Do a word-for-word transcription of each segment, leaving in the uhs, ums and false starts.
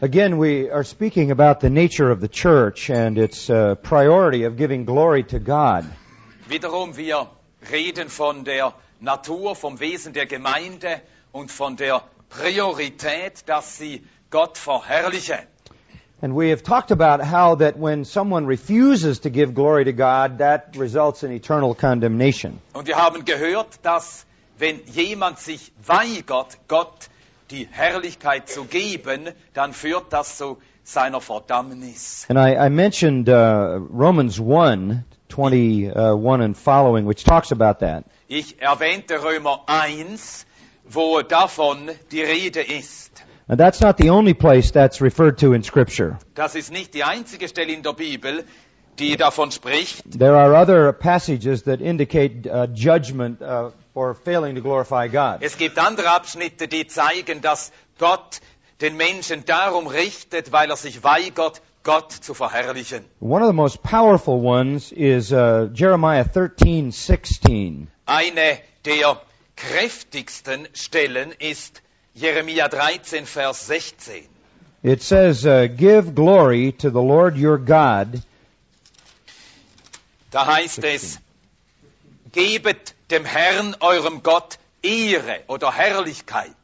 Again, we are speaking about the nature of the church and its uh, priority of giving glory to God. Wiederum, wir reden von der Natur, vom Wesen der Gemeinde und von der Priorität, dass sie Gott verherrliche. And we have talked about how that when someone refuses to give glory to God, that results in eternal condemnation. Und wir haben gehört, dass wenn jemand sich weigert, Gott die Herrlichkeit zu geben, dann führt das zu seiner Verdammnis. And I, I mentioned uh, Romans one, twenty-one and following, which talks about that. Ich erwähnte Römer eins, wo davon die Rede ist. And that's not the only place that's referred to in Scripture. Das ist nicht die einzige Stelle in der Bibel, die davon spricht. There are other passages that indicate uh, judgment uh, for failing to glorify God. Es gibt andere Abschnitte, die zeigen, dass Gott den Menschen darum richtet, weil er sich weigert, Gott zu verherrlichen. One of the most powerful ones is uh, Jeremiah thirteen sixteen. Eine der kräftigsten Stellen ist Jeremia dreizehn, Vers sechzehn. It says, uh, "Give glory to the Lord your God." Da heißt es, gebet dem Herrn, eurem Gott, Ehre oder Herrlichkeit.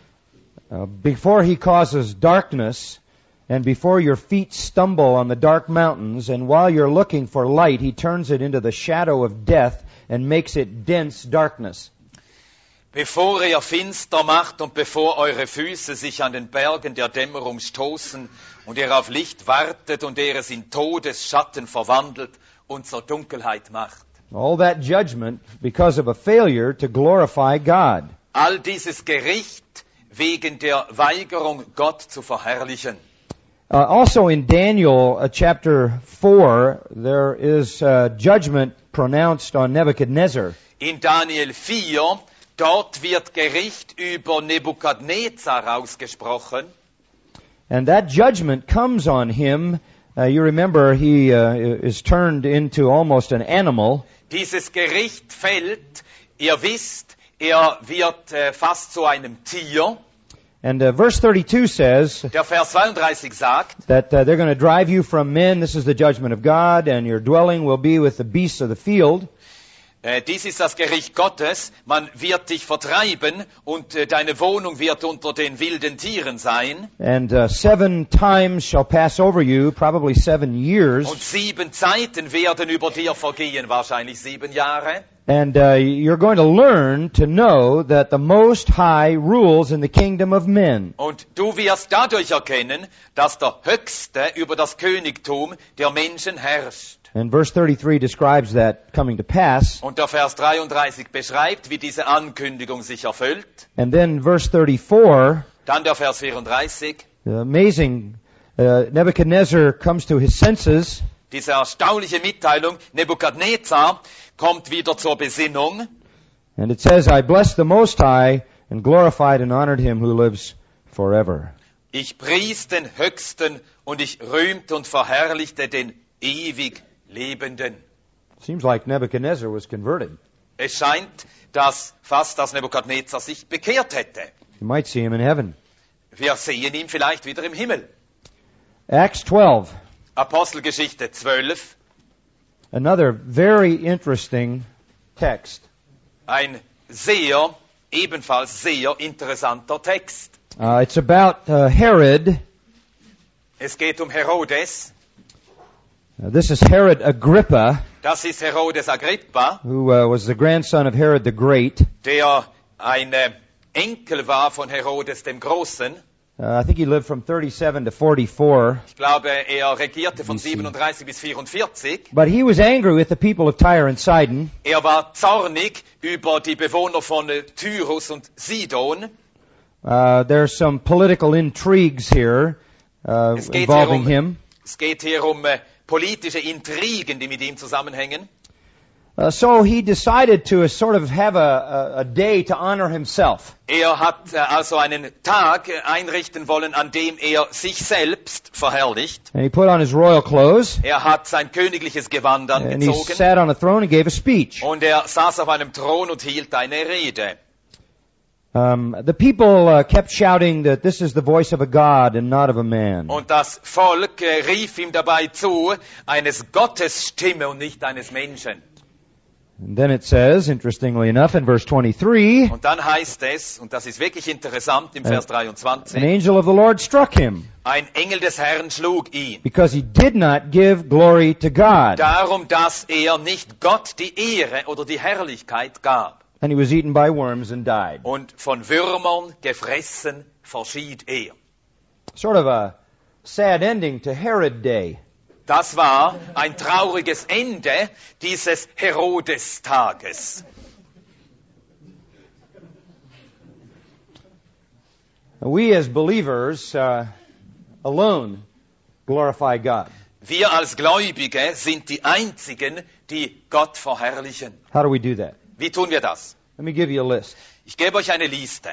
Uh, before he causes darkness, and before your feet stumble on the dark mountains, and while you're looking for light, he turns it into the shadow of death and makes it dense darkness. Bevor er finster macht und bevor eure Füße sich an den Bergen der Dämmerung stoßen und ihr auf Licht wartet und er es in Todesschatten verwandelt und zur Dunkelheit macht. All that judgment because of a failure to glorify God. All dieses Gericht wegen der Weigerung, Gott zu verherrlichen. Uh, also in Daniel uh, chapter four, there is uh, judgment pronounced on Nebuchadnezzar. In Daniel vier, dort wird Gericht über Nebukadnezar ausgesprochen. And that judgment comes on him. Uh, you remember he uh, is turned into almost an animal. Dieses Gericht fällt, ihr wisst, er wird äh, fast zu einem Tier. And uh, verse thirty-two says Der Vers zweiunddreißig sagt, that uh, they're going to drive you from men. This is the judgment of God, and your dwelling will be with the beasts of the field. äh, dies ist das Gericht Gottes, man wird dich vertreiben und äh, deine Wohnung wird unter den wilden Tieren sein. And uh, seven times shall pass over you, probably seven years. Und sieben Zeiten werden über dir vergehen, wahrscheinlich sieben Jahre. And uh, you're going to learn to know that the Most High rules in the kingdom of men. Und du wirst dadurch erkennen, dass der Höchste über das Königtum der Menschen herrscht. And verse thirty-three describes that coming to pass. Und der Vers dreiunddreißig beschreibt, wie diese Ankündigung sich erfüllt. And then verse thirty-four, Dann der Vers vierunddreißig. amazing, uh, Nebuchadnezzar comes to his senses. Diese erstaunliche Mitteilung, Nebukadnezar kommt wieder zur Besinnung. And it says, I blessed the Most High and glorified and honored him who lives forever. Ich pries den Höchsten und ich rühmte und verherrlichte den ewig Lebenden. Seems like Nebuchadnezzar was converted. Es scheint, dass fast das Nebukadnezar sich bekehrt hätte. You might see him in heaven. Wir sehen ihn vielleicht wieder im Himmel. Acts twelve, Apostelgeschichte zwölf, another very interesting text. ein sehr, ebenfalls sehr interessanter Text. Uh, it's about uh, Herod. Es geht um Herodes. Uh, this is Herod Agrippa, Das ist Herodes Agrippa, who uh, was the grandson of Herod the Great. der ein äh, Enkel war von Herodes dem Großen. Uh, I think he lived from thirty-seven to forty-four. Ich glaube, er regierte von siebenunddreißig bis vierundvierzig. But he was angry with the people of Tyre and Sidon. Er war zornig über die Bewohner von äh, Tyrus und Sidon. Uh, there's some political intrigues here uh, Es geht involving hier um, him. Es geht hier um äh, politische Intrigen, die mit ihm zusammenhängen. Uh, so he decided to uh, sort of have a, a, a day to honor himself. Er hat äh, also einen Tag äh, einrichten wollen, an dem er sich selbst verherrlicht. And he put on his royal clothes, Er hat sein königliches Gewand and he angezogen sat on a throne and gave a speech. und er saß auf einem Thron und hielt eine Rede. Um, the people uh, kept shouting that this is the voice of a God and not of a man. Und das Volk äh, rief ihm dabei zu, eines Gottes Stimme und nicht eines Menschen. And then it says, interestingly enough, in verse twenty-three, Und dann heißt es, und das ist wirklich interessant im Vers an dreiundzwanzig, angel of the Lord struck him ein Engel des Herrn schlug ihn. because he did not give glory to God. Darum, dass er nicht Gott die Ehre oder die Herrlichkeit gab. And he was eaten by worms and died. Und von Würmern gefressen verschied er. Sort of a sad ending to Herod Day. Das war ein trauriges Ende dieses Herodes-Tages. We as believers uh, alone glorify God. Wir als Gläubige sind die Einzigen, die Gott verherrlichen. How do we do that? Wie tun wir das? Let me give you a list. Ich gebe euch eine Liste.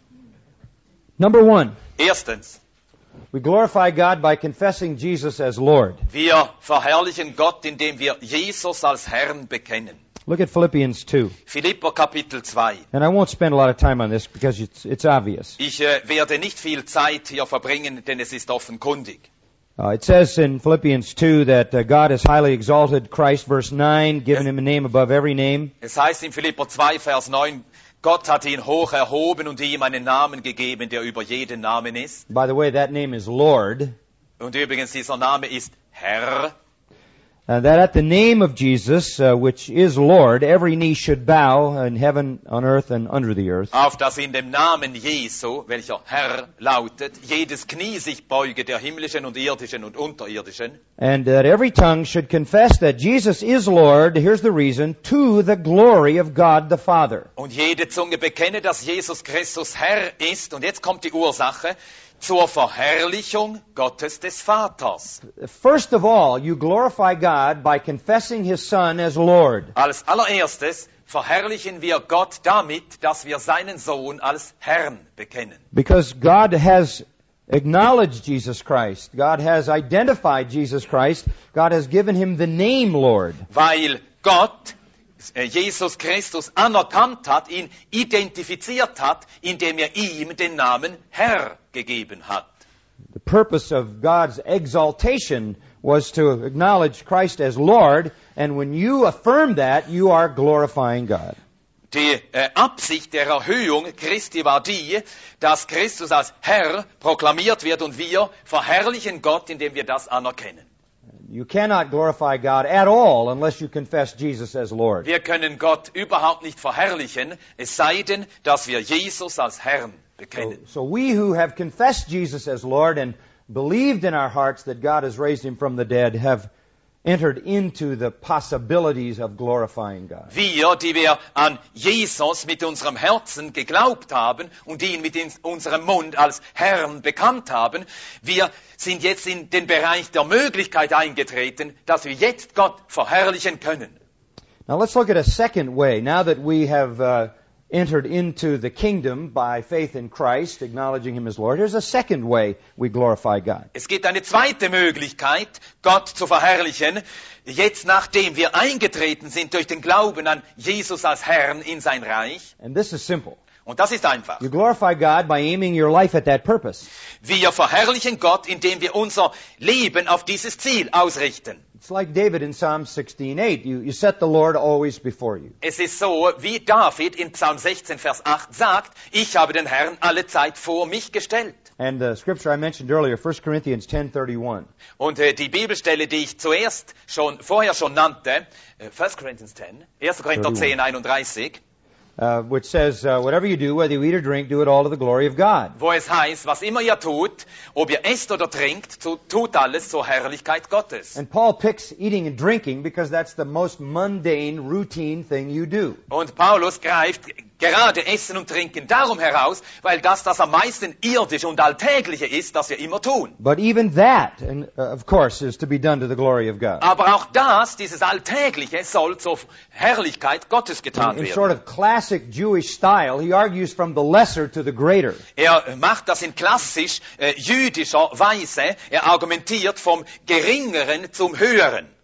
Number one, Erstens, we glorify God by confessing Jesus as Lord. wir verherrlichen Gott, indem wir Jesus als Herrn bekennen. Look at Philippians two. Philipper Kapitel zwei. And I won't spend a lot of time on this because it's, it's obvious. Ich äh, werde nicht viel Zeit hier verbringen, denn es ist offenkundig. Uh, it says in Philippians two that uh, God has highly exalted Christ, verse nine, given him a name above every name. Es heißt in Philipper zwei, Vers neun, Gott hat ihn hoch erhoben und ihm einen Namen gegeben, der über jeden Namen ist. By the way, that name is Lord. Und übrigens, dieser Name ist Herr. Uh, that at the name of Jesus, uh, which is Lord, every knee should bow in heaven, on earth, and under the earth. Auf dass in dem Namen Jesu, welcher Herr lautet, jedes Knie sich beuge, der himmlischen und irdischen und unterirdischen. And that every tongue should confess that Jesus is Lord, here's the reason, to the glory of God the Father. Und jede Zunge bekenne, dass Jesus Christus Herr ist. Und jetzt kommt die Ursache. Zur Verherrlichung Gottes des Vaters. First of all, you glorify God by confessing His Son as Lord. Als allererstes verherrlichen wir Gott damit, dass wir seinen Sohn als Herrn bekennen. Because God has acknowledged Jesus Christ. God has identified Jesus Christ. God has given Him the name Lord. Weil Gott Jesus Christus anerkannt hat, ihn identifiziert hat, indem er ihm den Namen Herr gegeben hat. The purpose of God's exaltation was to acknowledge Christ as Lord, and when you affirm that, you are glorifying God. Die äh, Absicht der Erhöhung Christi war die, dass Christus als Herr proklamiert wird und wir verherrlichen Gott, indem wir das anerkennen. You cannot glorify God at all unless you confess Jesus as Lord. Wir können Gott überhaupt nicht verherrlichen, es sei denn, dass wir Jesus als Herrn bekennen. So, so we who have confessed Jesus as Lord and believed in our hearts that God has raised Him from the dead have entered into the possibilities of glorifying God. Wir, die wir an Jesus mit unserem Herzen geglaubt haben und ihn mit in unserem Mund als Herrn bekannt haben, wir sind jetzt in den Bereich der Möglichkeit eingetreten, dass wir jetzt Gott verherrlichen können. Now let's look at a second way. Now that we have uh, entered into the kingdom by faith in Christ, acknowledging Him as Lord, here's a second way we glorify God. Es gibt eine zweite Möglichkeit, Gott zu verherrlichen, jetzt nachdem wir eingetreten sind durch den Glauben an Jesus als Herrn in sein Reich. And this is simple. Und das ist einfach. You glorify God by aiming your life at that purpose. Wir verherrlichen Gott, indem wir unser Leben auf dieses Ziel ausrichten. It's like David in Psalm sixteen eight. You, you set the Lord always before you. Es ist so, wie David in Psalm sechzehn, Vers acht sagt, ich habe den Herrn alle Zeit vor mich gestellt. And the scripture I mentioned earlier, First Corinthians ten thirty-one. Und äh, die Bibelstelle, die ich zuerst schon, vorher schon nannte, äh, First Corinthians ten, Erster Korinther zehn, einunddreißig, Uh, which says, uh, whatever you do, whether you eat or drink, do it all to the glory of God. wo es heißt, was immer ihr tut, ob ihr esst oder trinkt, so tut alles zur Herrlichkeit Gottes. And Paul picks eating and drinking because that's the most mundane, routine thing you do. Und Paulus greift gerade Essen und Trinken darum heraus, weil das das am meisten irdische und alltägliche ist, das wir immer tun. But even that, and, uh, of course, is to be done to the glory of God. Aber auch das, dieses Alltägliche, soll zur Herrlichkeit Gottes getan In, in sort werden. of classic Jewish style, he argues from the lesser to the greater. Er macht das in klassisch äh, jüdischer Weise. Er argumentiert vom Geringeren zum Höheren.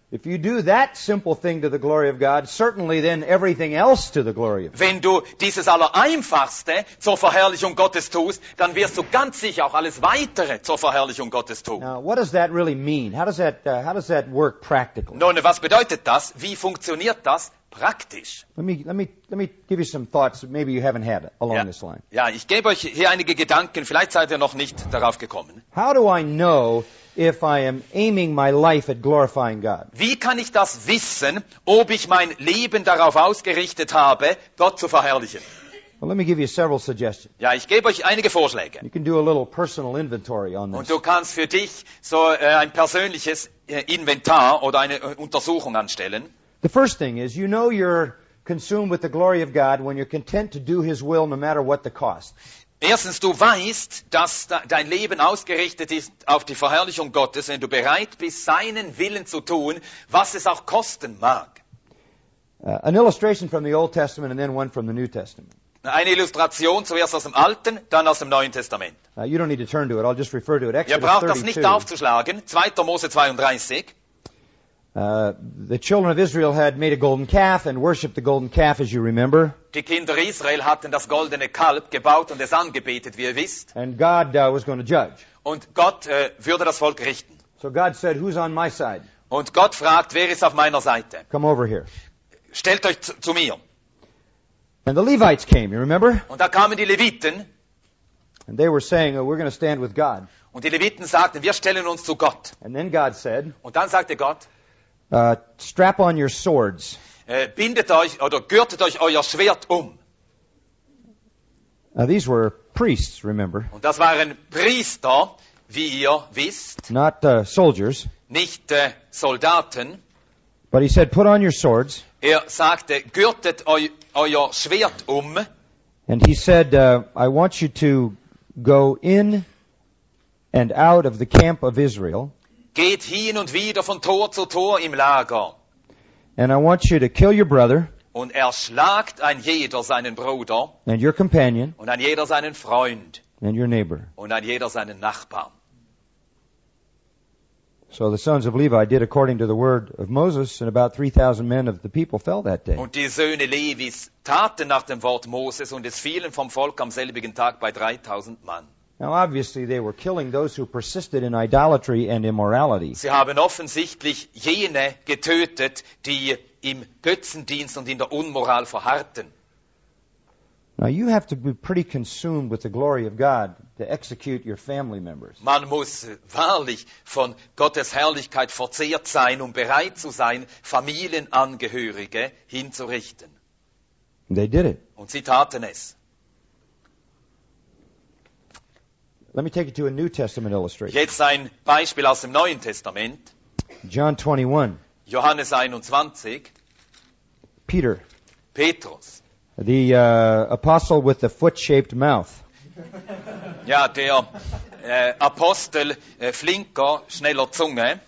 If you do that simple thing to the glory of God, certainly then everything else to the glory of God. Wenn du dieses Allereinfachste zur Verherrlichung Gottes tust, dann wirst du ganz sicher auch alles Weitere zur Verherrlichung Gottes tun. Now, what does that really mean? How does that, uh, how does that work practically? Nun, was bedeutet das? Wie funktioniert das praktisch? Let me, let me, let me give you some thoughts that maybe you haven't had along Ja, this line. ja, ich gebe euch hier einige Gedanken, vielleicht seid ihr noch nicht darauf gekommen. How do I know if I am aiming my life at glorifying God? Wie kann ich das wissen, ob ich mein Leben darauf ausgerichtet habe, Gott zu verherrlichen? Well, let me give you several suggestions. Ja, ich gebe euch einige Vorschläge. You can do a little personal inventory on Und this. du kannst für dich so äh, ein persönliches äh, Inventar oder eine äh, Untersuchung anstellen. The first thing is, you know you're consumed with the glory of God when you're content to do His will no matter what the cost. Erstens, du weißt, dass da dein Leben ausgerichtet ist auf die Verherrlichung Gottes, wenn du bereit bist, seinen Willen zu tun, was es auch kosten mag. Uh, an illustration from the Old Testament and then one from the New Testament. Eine Illustration zuerst aus dem Alten, dann aus dem Neuen Testament. Uh, you don't need to turn to it. I'll just refer to it. Ihr Exodus braucht das nicht thirty-two. aufzuschlagen. zweiter Mose zweiunddreißig. Uh, the children of Israel had made a golden calf and worshipped the golden calf, as you remember. Die Kinder Israel hatten das goldene Kalb gebaut und es angebetet, wie ihr wisst. And God uh, was going to judge. Und Gott äh, würde das Volk richten. So God said, who's on my side? Und Gott fragt, wer ist auf meiner Seite? Come over here. Stellt euch zu, zu mir. And the Levites came, you remember? Und da kamen die Leviten And they were saying, oh, we're going to stand with God. und die Leviten sagten, wir stellen uns zu Gott. And then God said, Und dann sagte Gott, uh, strap on your swords. äh, bindet euch oder gürtet euch euer Schwert um. Now, these were priests, remember, Und das waren Priester, wie ihr wisst, not uh, soldiers. nicht äh, Soldaten. But he said, put on your swords. Er sagte, gürtet eu, euer Schwert um. And he said, uh, I want you to go in and out of the camp of Israel. Geht hin und wieder von Tor zu Tor im Lager. And I want you to kill your brother Und erschlagt ein jeder seinen Bruder and your companion und ein jeder seinen Freund and your neighbor. und ein jeder seinen Nachbarn. So the sons of Levi did according to the word of Moses, and about three thousand men of the people fell that day. Und die Söhne Levis taten nach dem Wort Moses und es fielen vom Volk am selbigen Tag bei dreitausend Mann. Now obviously they were killing those who persisted in idolatry and immorality. Sie haben offensichtlich jene getötet, die im Götzendienst und in der Unmoral verharrten. Now you have to be pretty consumed with the glory of God to execute your family members. Man muss wahrlich von Gottes Herrlichkeit verzehrt sein, um bereit zu sein, Familienangehörige hinzurichten. And they did it. Und sie taten es. Let me take you to a New Testament illustration. Jetzt ein Beispiel aus dem Neuen Testament. John twenty-one. Johannes einundzwanzig. Peter, Petrus. the uh, apostle with the foot-shaped mouth. Ja, der äh, Apostel, äh, flinker, schneller Zunge.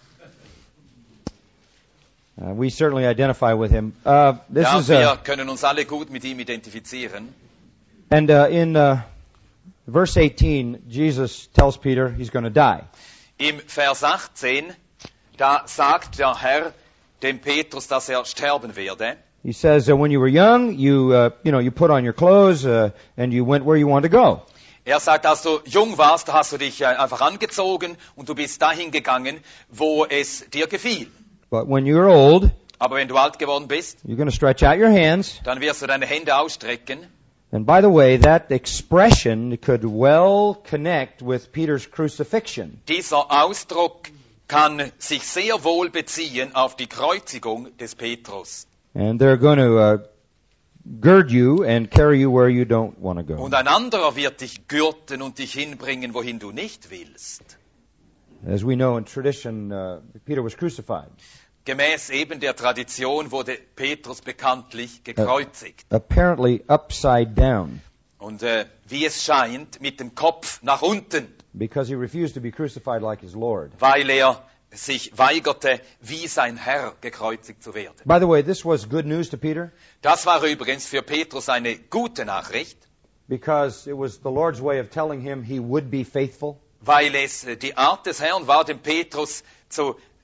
Uh, we certainly identify with him. Uh, this Ja, is wir uh, können uns alle gut mit ihm identifizieren. and uh, in uh, verse eighteen, Jesus tells Peter he's going to die. Im Vers achtzehn, da sagt der Herr dem Petrus, dass er sterben werde. He says, uh, when you were young, you uh, you know you put on your clothes uh, and you went where you wanted to go. Er sagt, als du jung warst, da hast du dich äh, einfach angezogen und du bist dahin gegangen, wo es dir gefiel. But when you're old, Aber wenn du alt geworden bist, you're going to stretch out your hands. dann wirst du deine Hände ausstrecken. And by the way, that expression could well connect with Peter's crucifixion. Dieser Ausdruck kann sich sehr wohl beziehen auf die Kreuzigung des Petrus. And they're going to uh, gird you and carry you where you don't want to go. Und ein anderer wird dich gürten und dich hinbringen, wohin du nicht willst. As we know in tradition, uh, Peter was crucified. Gemäß eben der Tradition wurde Petrus bekanntlich gekreuzigt. Apparently upside down, Und äh, wie es scheint, mit dem Kopf nach unten, because he refused to be crucified like his Lord. weil er sich weigerte, wie sein Herr gekreuzigt zu werden. By the way, this was good news to Peter Das war übrigens für Petrus eine gute Nachricht, because it was the Lord's way of telling him he would be faithful. weil es äh, die Art des Herrn war, dem Petrus zu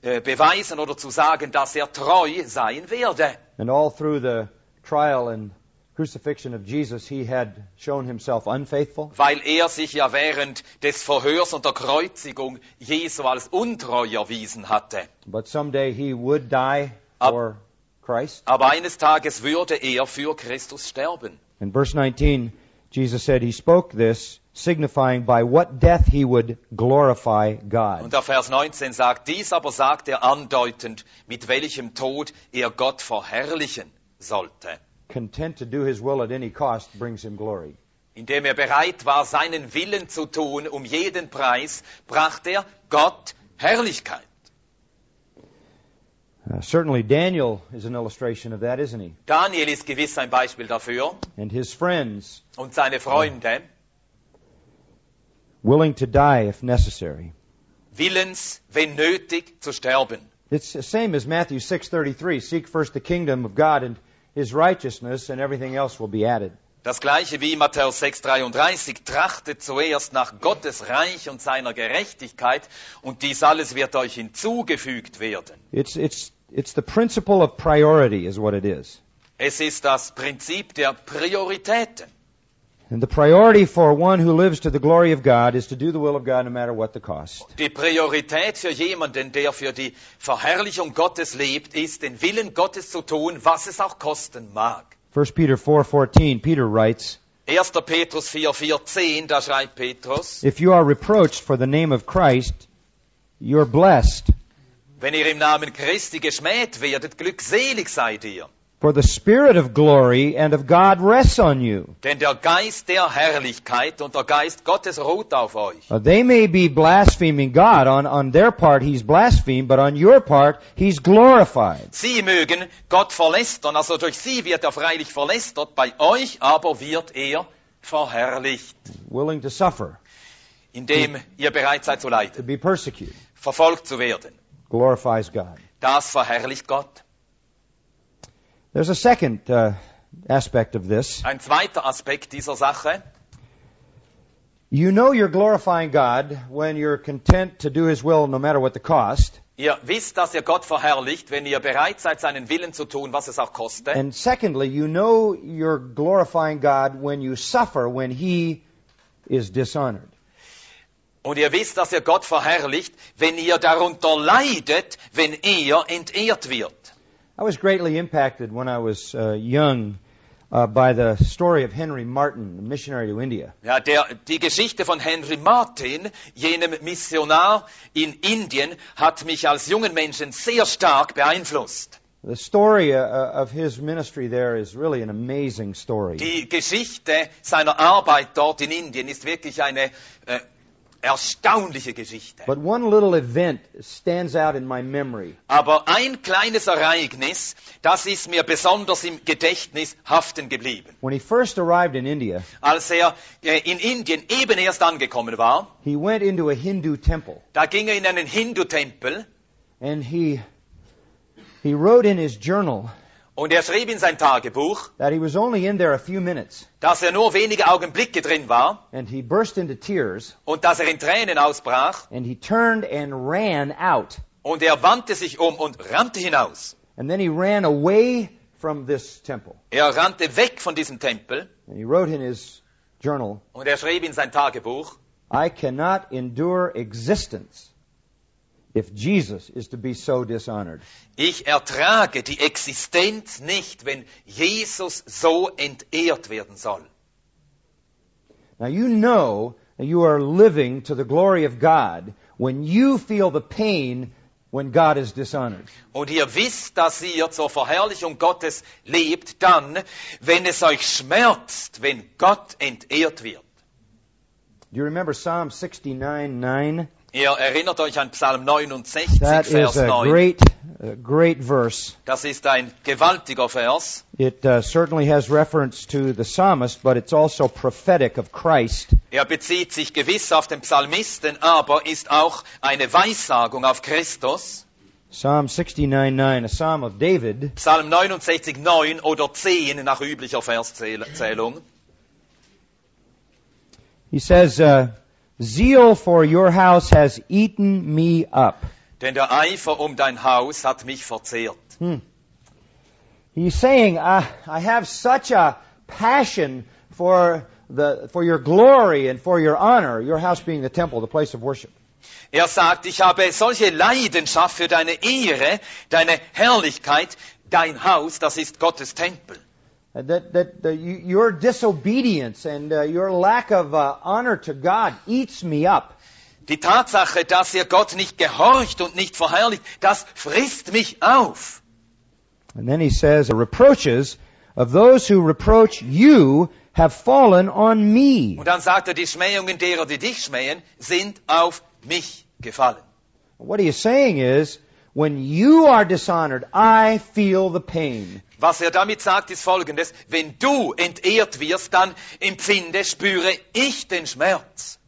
äh, beweisen oder zu sagen, dass er treu sein werde. And all through the trial and crucifixion of Jesus, he had shown himself unfaithful. Weil er sich ja während des Verhörs und der Kreuzigung Jesu als untreu erwiesen hatte. But someday he would die Ab- for Christ. Aber eines Tages würde er für Christus sterben. In verse nineteen, Jesus said he spoke this, signifying by what death he would glorify God. Und der Vers neunzehn sagt, dies aber sagt er andeutend, mit welchem Tod er Gott verherrlichen sollte. Content to do his will at any cost brings him glory. Indem er bereit war, seinen Willen zu tun, um jeden Preis, brachte er Gott Herrlichkeit. Uh, certainly Daniel is an illustration of that, isn't he? Daniel ist gewiss ein Beispiel dafür. And his friends Und seine Freunde, willing to die if necessary. willens, wenn nötig, zu sterben. It's the same as Matthew six thirty-three. Seek first the kingdom of God and his righteousness, and everything else will be added. Das gleiche wie Matthäus sechs dreiunddreißig, trachtet zuerst nach Gottes Reich und seiner Gerechtigkeit, und dies alles wird euch hinzugefügt werden. It's, it's, it's the principle of priority is what it is. Es ist das Prinzip der Prioritäten. And the priority for one who lives to the glory of God is to do the will of God no matter what the cost. Die Priorität für jemanden, der für die Verherrlichung Gottes lebt, ist, den Willen Gottes zu tun, was es auch kosten mag. First Peter four fourteen, Peter writes, erster Petrus vier vierzehn, da schreibt Petrus, if you are reproached for the name of Christ, you're blessed. wenn ihr im Namen Christi geschmäht werdet, glückselig seid ihr. For the Spirit of glory and of God rests on you. Denn der Geist der Herrlichkeit und der Geist Gottes ruht auf euch. Uh, they may be blaspheming God. On, on their part, he's blasphemed, but on your part, he's glorified. Sie mögen Gott verlästern, also durch sie wird er freilich verlästert, bei euch aber wird er verherrlicht, Willing to suffer, indem ihr bereit seid zu to leiden, be persecuted, verfolgt zu werden. glorifies God. Das verherrlicht Gott. There's a second uh, aspect of this. Ein zweiter Aspekt dieser Sache. You know you're glorifying God when you're content to do his will no matter what the cost. Ihr wisst, dass ihr Gott verherrlicht, wenn ihr bereit seid, seinen Willen zu tun, was es auch koste. And secondly, you know you're glorifying God when you suffer when he is dishonored. Und ihr wisst, dass ihr Gott verherrlicht, wenn ihr darunter leidet, wenn er entehrt wird. I was greatly impacted when I was uh, young uh, by the story of Henry Martin, a missionary to India. Ja, der, die Geschichte von Henry Martin, jenem Missionar in Indien, hat mich als jungen Menschen sehr stark beeinflusst. The story uh, of his ministry there is really an amazing story. Die Geschichte seiner Arbeit dort in Indien ist wirklich eine äh, erstaunliche Geschichte. But one little event stands out in my memory. Aber ein kleines Ereignis, das ist mir besonders im Gedächtnis haften geblieben. When he first arrived in India, Als er äh, in Indien eben erst angekommen war, he went into a Hindu temple da ging er in einen Hindu-Tempel and he he wrote in his journal und er schrieb in sein Tagebuch, that he was only in there a few minutes dass er nur wenige Augenblicke drin war and he burst into tears und dass er in Tränen ausbrach and he turned and ran out. und er wandte sich um und rannte hinaus. And then he ran away from this temple. Er rannte weg von diesem Tempel And he wrote in his journal, und er schrieb in sein Tagebuch, I cannot endure existence if Jesus is to be so dishonored. ich ertrage die Existenz nicht, wenn Jesus so entehrt werden soll. Now you know that you are living to the glory of God when you feel the pain when God is dishonored. Und ihr wisst, dass ihr zur Verherrlichung Gottes lebt, dann, wenn es euch schmerzt, wenn Gott entehrt wird. Do you remember Psalm sixty-nine nine? Ihr erinnert euch an Psalm neunundsechzig, That Vers is a neun. great, a great verse. Das ist ein gewaltiger Vers. It uh, certainly has reference to the psalmist, but it's also prophetic of Christ. Er bezieht sich gewiss auf den Psalmisten, aber ist auch eine Weissagung auf Christus. Psalm sixty-nine nine, a psalm of David. Psalm neunundsechzig neun oder zehn nach üblicher Verszählung. He says, uh, zeal for your house has eaten me up. denn der Eifer um dein Haus hat mich verzehrt. Hmm. He's saying, uh, I have such a passion for the for your glory and for your honor, your house being the temple, the place of worship. Er sagt, ich habe solche Leidenschaft für deine Ehre, deine Herrlichkeit, dein Haus, das ist Gottes Tempel. Uh, That that the, you- your disobedience and uh, your lack of uh, honor to God eats me up. Die Tatsache, dass ihr Gott nicht gehorcht und nicht verherrlicht, das frisst mich auf. And then he says, the reproaches of those who reproach you have fallen on me. Und dann sagt er, die Schmähungen derer, die dich schmähen, sind auf mich gefallen. What he is saying is, when you are dishonored, I feel the pain. Was er damit sagt, ist Folgendes: Wenn du entehrt wirst, dann empfinde, spüre ich den Schmerz.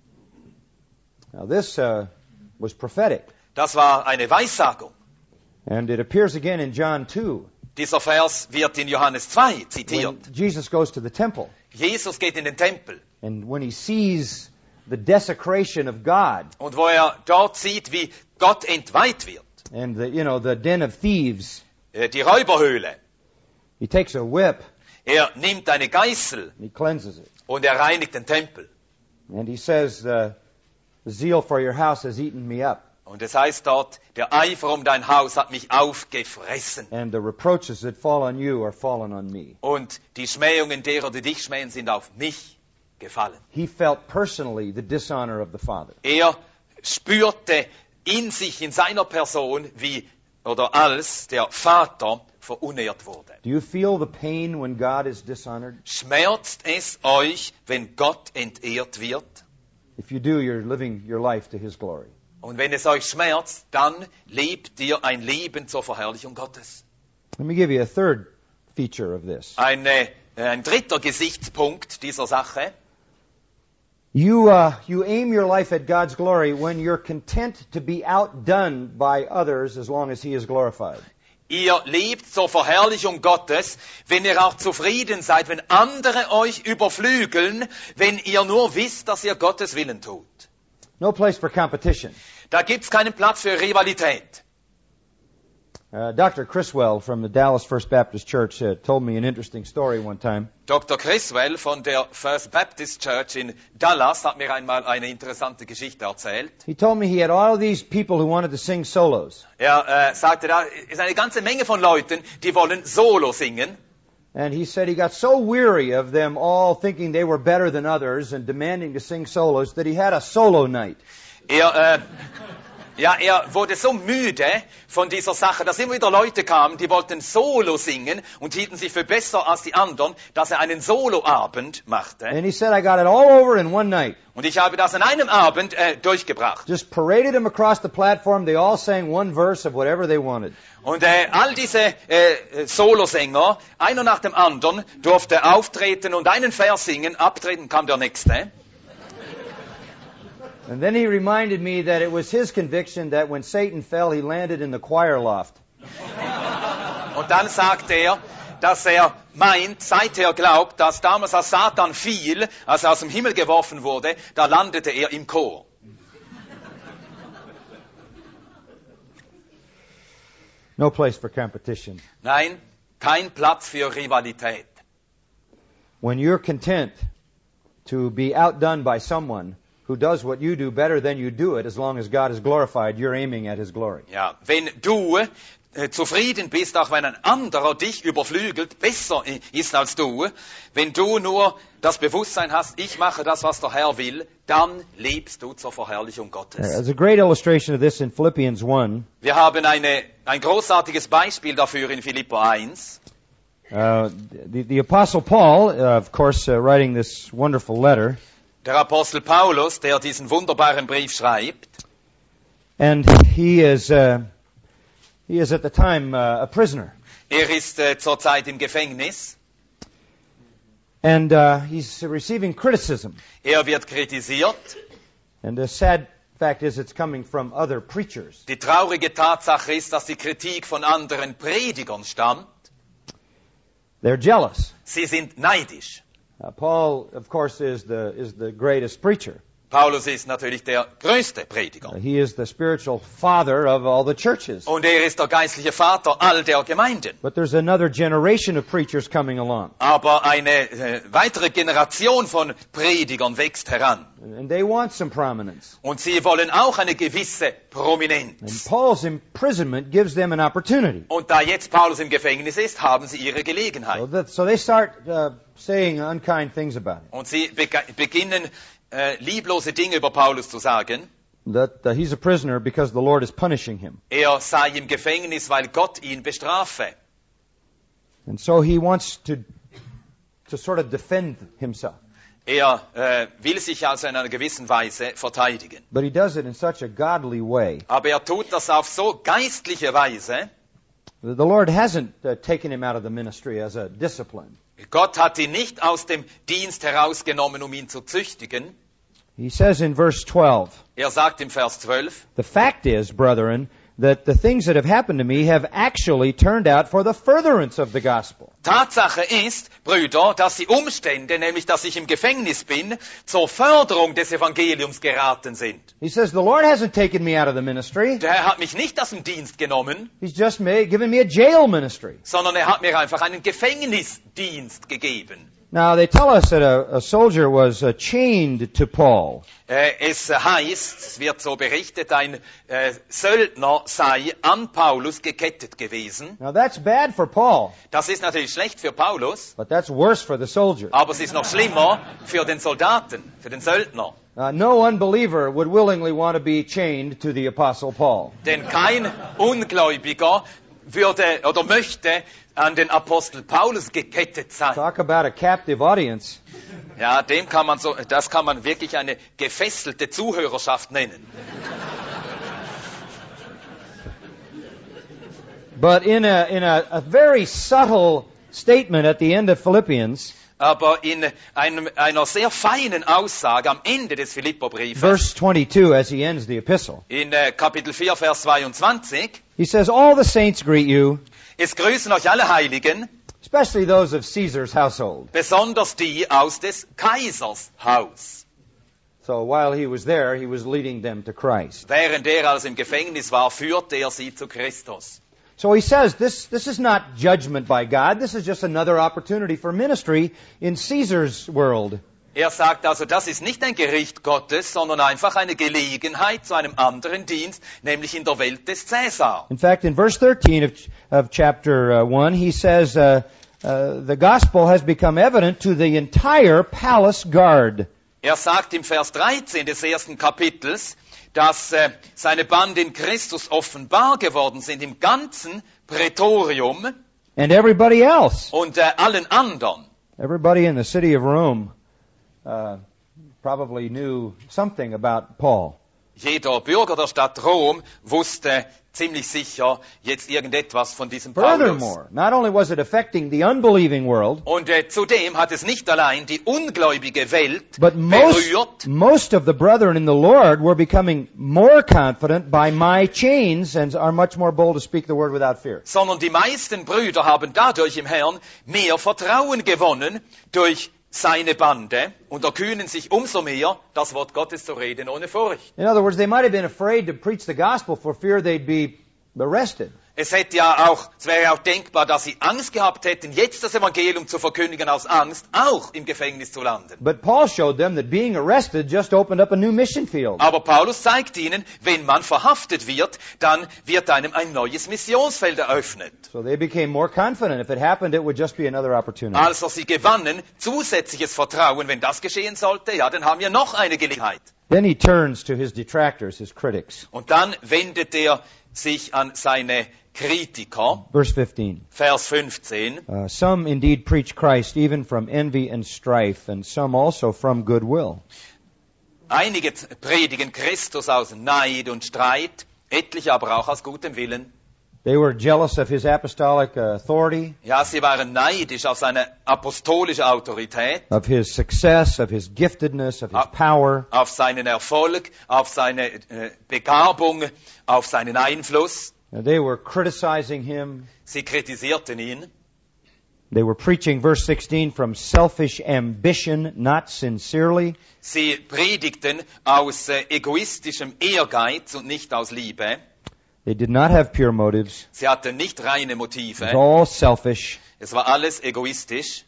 Now this uh, was prophetic, Das war eine Weissagung. and it appears again in John two. Dieser Vers wird in Johannes zwei zitiert. When Jesus goes to the temple, Jesus geht in den Tempel. and when he sees the desecration of God, Und wo er dort sieht, wie Gott entweiht wird, and the, you know, the den of thieves, äh, die Räuberhöhle, he takes a whip, er nimmt eine Geißel and he cleanses it. und er reinigt den Tempel. And he says, uh, the zeal for your house has eaten me up. Und es heißt dort, der Eifer um dein Haus hat mich aufgefressen. And the reproaches that fall on you are fallen on me. Und die Schmähungen derer, die dich schmähen, sind auf mich gefallen. He felt personally the dishonor of the Father. Er spürte in sich, in seiner Person, wie oder als der Vater verunehrt wurde. Do you feel the pain when God is dishonored? Schmerzt es euch, wenn Gott entehrt wird? If you do, you're living your life to His glory. Und wenn es euch schmerzt, dann lebt ihr ein Leben zur Verherrlichung Gottes. Let me give you a third feature of this. Eine, ein dritter Gesichtspunkt dieser Sache. You, uh, you aim your life at God's glory when you're content to be outdone by others as long as He is glorified. Ihr lebt zur Verherrlichung Gottes, wenn ihr auch zufrieden seid, wenn andere euch überflügeln, wenn ihr nur wisst, dass ihr Gottes Willen tut. No place for competition. Da gibt's keinen Platz für Rivalität. Uh, Doctor Criswell from the Dallas First Baptist Church uh, told me an interesting story one time. Doktor Criswell von der First Baptist Church in Dallas hat mir einmal eine interessante Geschichte erzählt. He told me he had all of these people who wanted to sing solos. Er äh, sagte, da ist eine ganze Menge von Leuten, die wollen Solo singen. And he said he got so weary of them all thinking they were better than others and demanding to sing solos that he had a solo night. Er, äh, ja, er wurde so müde von dieser Sache, dass immer wieder Leute kamen, die wollten Solo singen und hielten sich für besser als die anderen, dass er einen Soloabend machte. And he said, I got it all over in one night. Und ich habe das an einem Abend äh, durchgebracht. Just paraded them across the platform. They all sang one verse of whatever they wanted. Und äh, all diese äh, Solosänger, einer nach dem anderen, durfte auftreten und einen Vers singen. Abtreten kam der nächste. And then he reminded me that it was his conviction that when Satan fell, he landed in the choir loft. Und dann sagte er, dass er meint, seither glaubt, dass damals als Satan fiel, als er aus dem Himmel geworfen wurde, da landete er im Chor. No place for competition. Nein, kein Platz für Rivalität. When you're content to be outdone by someone who does what you do better than you do it, as long as God is glorified, you're aiming at His glory. Ja, wenn du äh, zufrieden bist, auch wenn ein anderer dich überflügelt, besser ist als du, wenn du nur das Bewusstsein hast, ich mache das, was der Herr will, dann lebst du zur Verherrlichung Gottes. There's a great illustration of this in Philippians one. Wir haben eine, ein großartiges Beispiel dafür in Philipper eins. Uh, the, the Apostle Paul, uh, of course, uh, writing this wonderful letter, Der Apostel Paulus, der diesen wunderbaren Brief schreibt, and he is uh, he is at the time uh, a prisoner, er ist äh, zurzeit im Gefängnis, and uh, he's receiving criticism. er wird kritisiert. And the sad fact is, it's coming from other preachers. Die traurige Tatsache ist, dass die Kritik von anderen Predigern stammt. They're jealous. Sie sind neidisch. Uh, Paul, of course, is the is the greatest preacher. Paulus ist natürlich der größte Prediger. He is the spiritual father of all the churches. Und er ist der geistliche Vater all der Gemeinden. But there's another generation of preachers coming along. Aber eine äh, weitere Generation von Predigern wächst heran. And they want some prominence. Und sie wollen auch eine gewisse And Prominenz. Paul's imprisonment gives them an opportunity. Und da jetzt Paulus im Gefängnis ist, haben sie ihre So, Gelegenheit. that, so they start uh, saying unkind things about him. Und sie bega- beginnen, äh, lieblose Dinge über Paulus zu sagen. That uh, he's a prisoner because the Lord is punishing him. Er sei im Gefängnis, weil Gott ihn bestrafe. And so he wants to, to sort of defend himself. Er äh, will sich also in einer gewissen Weise verteidigen. But he does it in such a godly way. Aber er tut das auf so geistliche Weise. The Lord hasn't uh, taken him out of the ministry as a discipline. Gott hat ihn nicht aus dem Dienst herausgenommen, um ihn zu züchtigen. He says in verse twelve, Er sagt im Vers zwölf, the fact is, brethren, that the things that have happened to me have actually turned out for the furtherance of the gospel. Tatsache ist, Brüder, dass die Umstände, nämlich dass ich im Gefängnis bin, zur Förderung des Evangeliums geraten sind. He says, the Lord hasn't taken me out of the ministry. Der Herr hat mich nicht aus dem Dienst genommen, He's just made, given me a jail ministry. sondern er hat mir einfach einen Gefängnisdienst gegeben. Now, they tell us that a, a soldier was uh, chained to Paul. Äh, es heißt, es wird so berichtet, ein äh, Söldner sei an Paulus gekettet gewesen. Now, that's bad for Paul, Das ist natürlich schlecht für Paulus, but that's worse for the soldier. aber es ist noch schlimmer für den Soldaten, für den Söldner. Uh, no unbeliever would willingly want to be chained to the Apostle Paul. Denn kein Ungläubiger würde oder möchte an den Apostel Paulus gekettet sein. Talk about a captive audience. Ja, dem kann man so, das kann man wirklich eine gefesselte Zuhörerschaft nennen. But in a, in a, a very subtle statement at the end of Philippians, Aber in einem, einer sehr feinen Aussage am Ende des Philipperbriefes, verse twenty-two, as he ends the epistle, in äh, Kapitel vier, Vers zweiundzwanzig, he says, all the saints greet you, es grüßen euch alle Heiligen, especially those of Caesar's household. besonders die aus des Kaisers Haus. So while he was there, he was leading them to Christ. Während er also im Gefängnis war, führte er sie zu Christus. So he says, this, this is not judgment by God. This is just another opportunity for ministry in Caesar's world. Er sagt also, das ist nicht ein Gericht Gottes, sondern einfach eine Gelegenheit zu einem anderen Dienst, nämlich in der Welt des Cäsar. In fact, in verse thirteen of, of chapter uh, one, he says, uh, uh, the gospel has become evident to the entire palace guard. Er sagt im Vers dreizehn des ersten Kapitels, dass äh, seine Bande in Christus offenbar geworden sind im ganzen Prätorium And everybody else. und äh, allen anderen. Everybody in the city of Rome uh, probably knew something about Paul. Jeder Bürger der Stadt Rom wusste ziemlich sicher jetzt irgendetwas von diesem Paulus. Furthermore, not only was it affecting the unbelieving world, Und äh, zudem hat es nicht allein die ungläubige Welt but most, berührt, most of the brethren in the Lord were becoming more confident by my chains and are much more bold to speak the word without fear. sondern die meisten Brüder haben dadurch im Herrn mehr Vertrauen gewonnen durch seine Bande und erkühnen sich umso mehr, das Wort Gottes zu reden ohne Furcht. In other words, they might have been afraid to preach the gospel for fear they'd be arrested. Es hätte ja auch, es wäre auch denkbar, dass sie Angst gehabt hätten, jetzt das Evangelium zu verkündigen aus Angst, auch im Gefängnis zu landen. But Paul showed them that being arrested just opened up a new mission field. Aber Paulus zeigt ihnen, wenn man verhaftet wird, dann wird einem ein neues Missionsfeld eröffnet. So they became more confident. If it happened, it would just be another opportunity. Also sie gewannen zusätzliches Vertrauen. Wenn das geschehen sollte, ja, dann haben wir noch eine Gelegenheit. Then he turns to his detractors, his critics. Und dann wendet er sich an seine Kritiker. Verse fifteen. Vers fünfzehn. Uh, some indeed preach Christ even from envy and strife, and some also from goodwill. Einige predigen Christus aus Neid und Streit, etliche aber auch aus gutem Willen. They were jealous of his apostolic uh, authority, Ja, sie waren neidisch auf seine apostolische Autorität, of his success, of his giftedness, of his Ah. power. auf seinen Erfolg, auf seine äh, Begabung, auf seinen Einfluss. Uh, They were criticizing him. Sie kritisierten ihn. They were preaching, verse sixteen, from selfish ambition, not sincerely. Sie predigten aus äh, egoistischem Ehrgeiz und nicht aus Liebe. They did not have pure motives. Sie hatten nicht reine It was Motive. all selfish. Es war alles egoistisch.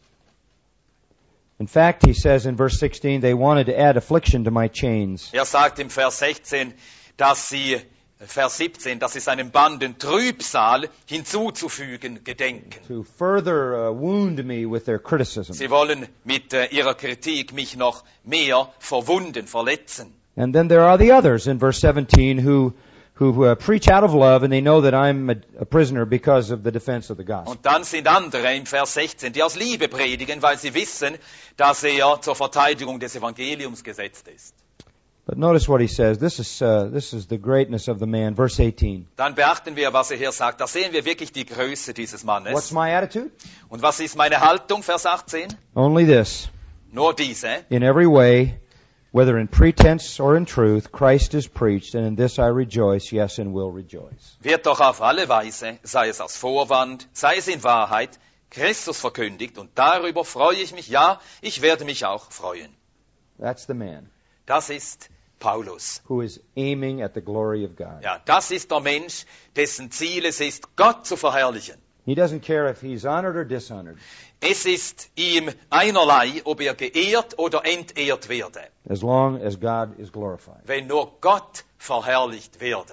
In fact, he says in verse sixteen, they wanted to add affliction to my chains. Er sagt im Vers sechzehn, dass sie, Vers siebzehn, dass sie seinem Banden Trübsal hinzuzufügen gedenken. To further uh, wound me with their criticism. Sie wollen mit äh, ihrer Kritik mich noch mehr verwunden, verletzen. And then there are the others in verse seventeen who who uh, preach out of love, and they know that I'm a, a prisoner because of the defense of the gospel. Und dann sind andere im Vers sechzehn, die aus Liebe predigen, weil sie wissen, dass er zur Verteidigung des Evangeliums gesetzt ist. But notice what he says. This is uh, this is the greatness of the man. Verse eighteen. Dann beachten wir, was er hier sagt. Da sehen wir wirklich die Größe dieses What's Mannes. my attitude? Und was ist meine Haltung, Vers achtzehn? Only this. Nur diese. In every way, whether in pretense or in truth, Christ is preached, and in this I rejoice, yes, and will rejoice. Wird doch auf alle Weise, sei es aus Vorwand, sei es in Wahrheit, Christus verkündigt. Und darüber freue ich mich, ja, ich werde mich auch freuen. That's the man Das ist Paulus. who is aiming at the glory of God. Ja, das ist der Mensch, dessen Ziel es ist, Gott zu verherrlichen. He doesn't care if he's honored or dishonored, Es ist ihm einerlei, ob er geehrt oder entehrt werde, as long as God is glorified, wenn nur Gott verherrlicht werde.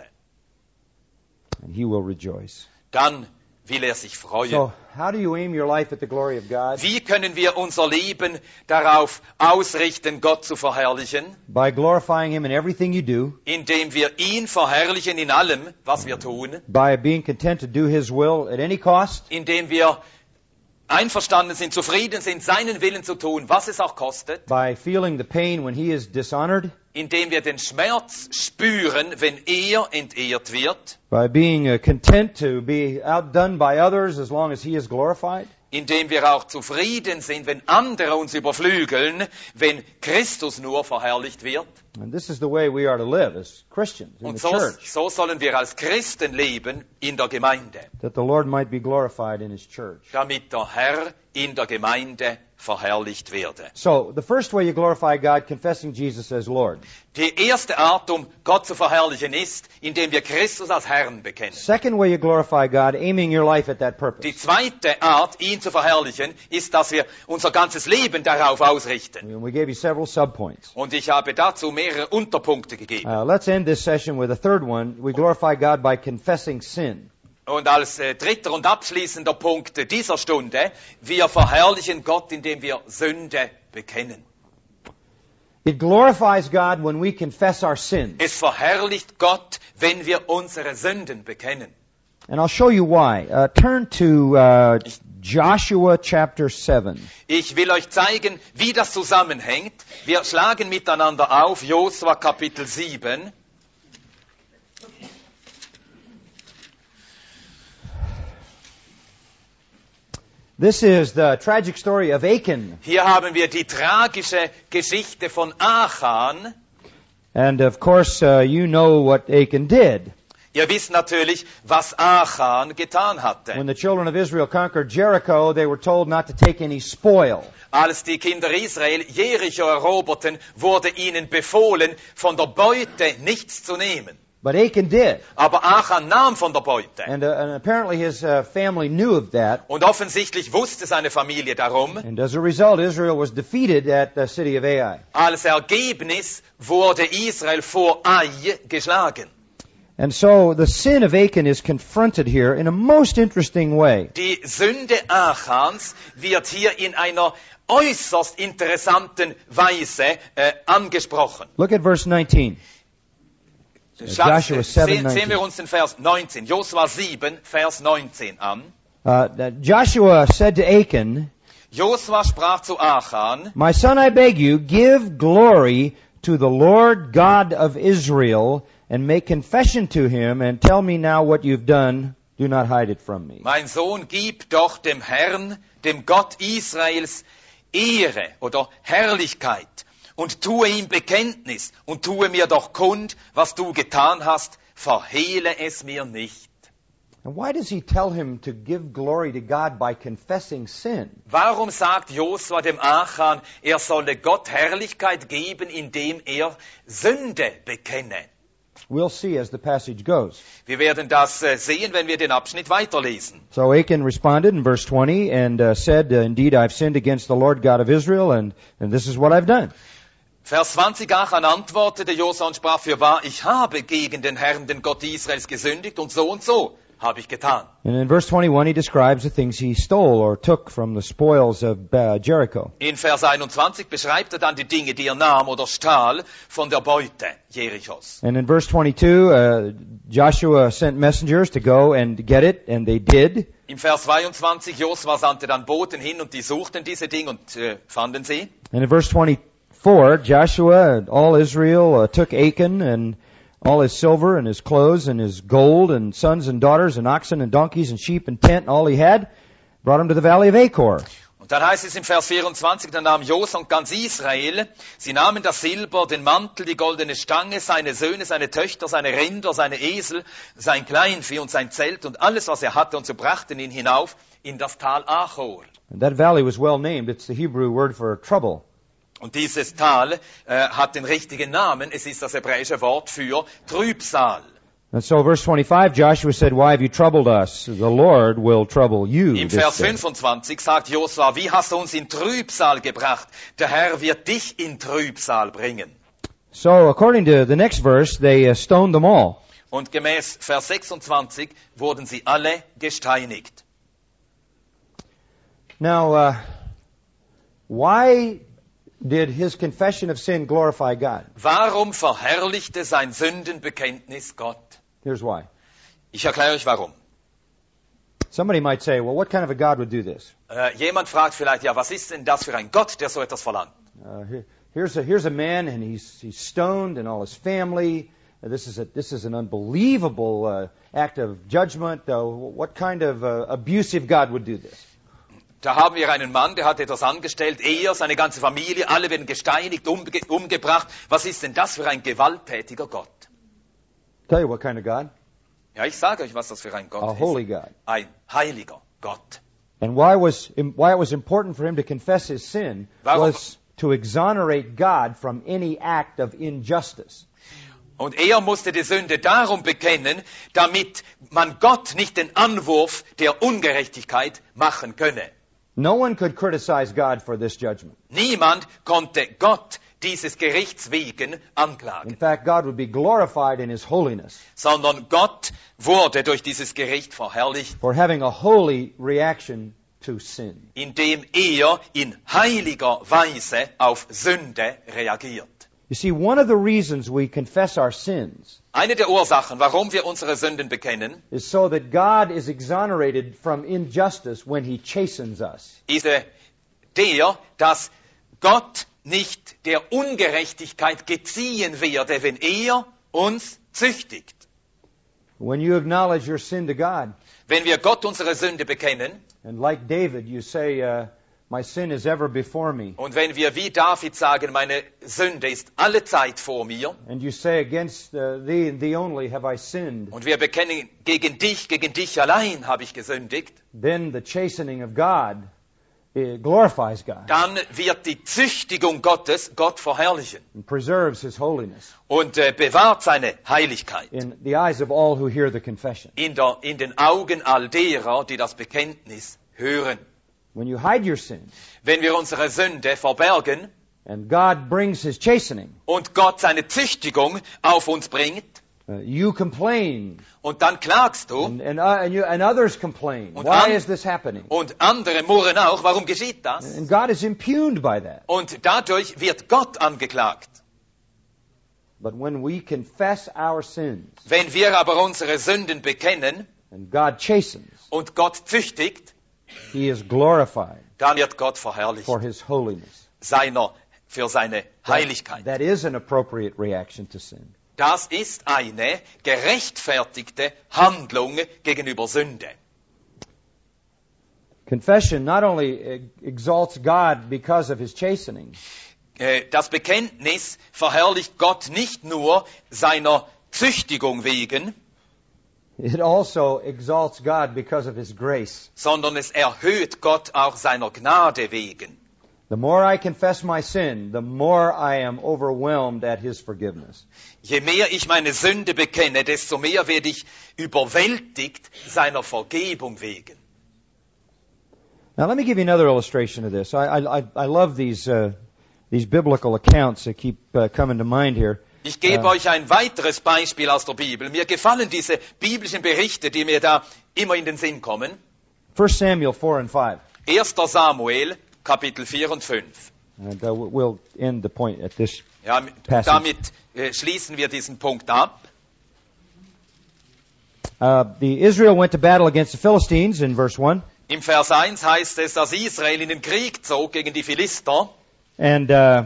and he will rejoice. Dann will er sich freuen. So, how do you aim your life at the glory of God? Wie können wir unser Leben darauf ausrichten, Gott zu verherrlichen? By glorifying him in everything you do, Indem wir ihn verherrlichen in allem, was wir tun. by being content to do his will at any cost, Indem wir einverstanden sind, zufrieden sind, seinen Willen zu tun, was es auch kostet. by feeling the pain when he is dishonored, Indem wir den Schmerz spüren, wenn er entehrt wird. by being uh, content to be outdone by others as long as he is glorified. Indem wir auch zufrieden sind, wenn andere uns überflügeln, wenn Christus nur verherrlicht wird. And this is the way we are to live as Christians in Und the so, church, so sollen wir als Christen leben in der Gemeinde, that the Lord might be glorified in his church. damit der Herr in der Gemeinde verherrlicht werde. So, the first way you glorify God, confessing Jesus as Lord. Die erste Art, um Gott zu verherrlichen, ist, indem wir Christus als Herrn bekennen. Second way you glorify God, aiming your life at that purpose. Die zweite Art, ihn zu verherrlichen, ist, dass wir unser ganzes Leben darauf ausrichten. And we gave you several subpoints. Und ich habe dazu mehrere Unterpunkte gegeben. Uh, let's end this session with a third one. We glorify God by confessing sin. Und als äh, dritter und abschließender Punkt dieser Stunde, wir verherrlichen Gott, indem wir Sünde bekennen. It glorifies God when we confess our sins. Es verherrlicht Gott, wenn wir unsere Sünden bekennen. And I'll show you why. Uh, turn to uh, Joshua chapter seven. Ich will euch zeigen, wie das zusammenhängt. Wir schlagen miteinander auf Josua Kapitel sieben. This is the tragic story of Achan. Hier haben wir die tragische Geschichte von Achan. And of course, uh, you know what Achan did. Ihr wisst natürlich, was Achan getan hatte. When the children of Israel conquered Jericho, they were told not to take any spoil. Als die Kinder Israel Jericho eroberten, wurde ihnen befohlen, von der Beute nichts zu nehmen. But Achan did. Aber Achan nahm von der Beute. And, uh, and apparently his uh, family knew of that. Und offensichtlich wusste seine Familie darum. And as a result, Israel was defeated at the city of Ai. Als Ergebnis wurde Israel vor Ai geschlagen. And so the sin of Achan is confronted here in a most interesting way. Die Sünde Achans wird hier in einer äußerst interessanten Weise äh, angesprochen. Look at verse nineteen. Scha- Joshua seven, sehen, sehen wir uns den Vers neunzehn, Josua sieben, Vers neunzehn an. Uh, that Joshua said to Achan, Josua sprach zu Achan, "My son, I beg you, give glory to the Lord God of Israel, and make confession to him, and tell me now what you've done. Do not hide it from me." mein Sohn, gib doch dem Herrn, dem Gott Israels, Ehre oder Herrlichkeit und tue ihm Bekenntnis und tue mir doch kund, was du getan hast, verhehle es mir nicht. And why does he tell him to give glory to God by confessing sin? Warum sagt Josua dem Achan, er solle Gott Herrlichkeit geben, indem er Sünde bekenne? We'll see as the passage goes. Wir werden das äh, sehen, wenn wir den Abschnitt weiterlesen. So Achan responded in verse twenty and uh, said, Indeed, I've sinned against the Lord God of Israel, and, and this is what I've done. Vers zwanzig, Achan antwortete Josua und sprach, fürwahr, ich habe gegen den Herrn, den Gott Israels, gesündigt und so und so habe ich getan. And in verse twenty-one, he describes the things he stole or took from the spoils of uh, Jericho. In Vers einundzwanzig beschreibt er dann die Dinge, die er nahm oder stahl von der Beute Jerichos. And in verse twenty-two, uh, Joshua sent messengers to go and get it, and they did. Im Vers zweiundzwanzig, Josua sandte dann Boten hin und die suchten diese Dinge und äh, fanden sie. And in verse twenty-four, Joshua and all Israel uh, took Achan and all his silver and his clothes and his gold and sons and daughters and oxen and donkeys and sheep and tent and all he had, brought him to the valley of Achor. Und dann heißt es im Vers vierundzwanzig, dann nahm Josua und ganz Israel, sie nahmen das Silber, den Mantel, die goldene Stange, seine Söhne, seine Töchter, seine Rinder, seine Esel, sein Kleinvieh und sein Zelt und alles, was er hatte, und sie brachten ihn hinauf in das Tal Achor. And that valley was well named. It's the Hebrew word for trouble. Und dieses Tal äh, hat den richtigen Namen. Es ist das hebräische Wort für Trübsal. And so verse twenty-five, Joshua said, Why have you troubled us? The Lord will trouble you Im this Vers day. fünfundzwanzig sagt Josua, wie hast du uns in Trübsal gebracht? Der Herr wird dich in Trübsal bringen. So according to the next verse, they uh, stoned them all. Und gemäß Vers sechsundzwanzig wurden sie alle gesteinigt. Now, uh, why did his confession of sin glorify God? Warum verherrlichte sein Sündenbekenntnis Gott? Here's why. Ich erkläre euch warum. Somebody might say, well, what kind of a God would do this? Äh, jemand fragt vielleicht, ja, was ist denn das für ein Gott, der so etwas verlangt? Uh, here, here's a here's a man, and he's he's stoned, and all his family. Uh, this is a this is an unbelievable uh, act of judgment. Uh, what kind of uh, abusive God would do this? Da haben wir einen Mann, der hat etwas angestellt, er, seine ganze Familie, alle werden gesteinigt, umge umgebracht. Was ist denn das für ein gewalttätiger Gott? Tell you what kind of God? Ja, ich sage euch, was das für ein Gott A ist. holy God. Ein heiliger Gott. And why was why it was important for him to confess his sin Warum? was to exonerate God from any act of injustice. Und er musste die Sünde darum bekennen, damit man Gott nicht den Anwurf der Ungerechtigkeit machen könne. No one could criticize God for this judgment. Niemand konnte Gott dieses Gerichts wegen anklagen. In fact, God would be glorified in his holiness Sondern Gott wurde durch dieses Gericht verherrlicht, for having a holy reaction to sin. indem er in heiliger Weise auf Sünde reagiert. You see, one of the reasons we confess our sins Eine der Ursachen, warum wir unsere Sünden bekennen, is so that God is exonerated from injustice when he chastens us. ist äh, der, dass Gott nicht der Ungerechtigkeit geziehen werde, wenn er uns züchtigt. When you acknowledge your sin to God, Wenn wir Gott unsere Sünde bekennen, and like David, you say, uh, my sin is ever before me, und wenn wir wie David sagen, meine Sünde ist alle Zeit vor mir, and you say, against uh, thee and thee only have I sinned, und wir bekennen, gegen dich, gegen dich allein habe ich gesündigt, then the chastening of God it glorifies God dann wird die Züchtigung Gottes Gott verherrlichen and preserves his holiness und äh, bewahrt seine Heiligkeit in the eyes of all who hear the confession. in, der, in den Augen all derer, die das Bekenntnis hören. When you hide your sin Wenn wir unsere Sünde verbergen and God brings his chastening, und Gott seine Züchtigung auf uns bringt, uh, you complain und dann klagst du and, and, uh, and, you, and others complain. Und Why an- is this happening? und andere murren auch, warum geschieht das? And God is impugned by that. Und dadurch wird Gott angeklagt. But when we confess our sins Wenn wir aber unsere Sünden bekennen and God chastens, und Gott züchtigt, he is glorified dann wird Gott verherrlicht for his holiness. seiner, für seine Heiligkeit. That is an appropriate reaction to sin. Das ist eine gerechtfertigte Handlung gegenüber Sünde. Confession not only exalts God because of his chastening, Äh, Das Bekenntnis verherrlicht Gott nicht nur seiner Züchtigung wegen, it also exalts God because of His grace. sondern es erhöht Gott auch seiner Gnade wegen. The more I confess my sin, the more I am overwhelmed at His forgiveness. Je mehr ich meine Sünde bekenne, desto mehr werde ich überwältigt seiner Vergebung wegen. Now let me give you another illustration of this. I, I, I love these, uh, these biblical accounts that keep uh, coming to mind here. Ich gebe Uh, euch ein weiteres Beispiel aus der Bibel. Mir gefallen diese biblischen Berichte, die mir da immer in den Sinn kommen. First Samuel four and five. erster Samuel, Kapitel vier und fünf. And uh, we'll end the point at this. Ja, Passage. damit äh, schließen wir diesen Punkt ab. Uh, the Israel went to battle against the Philistines in verse one. Im Vers eins heißt es, dass Israel in den Krieg zog gegen die Philister. And uh,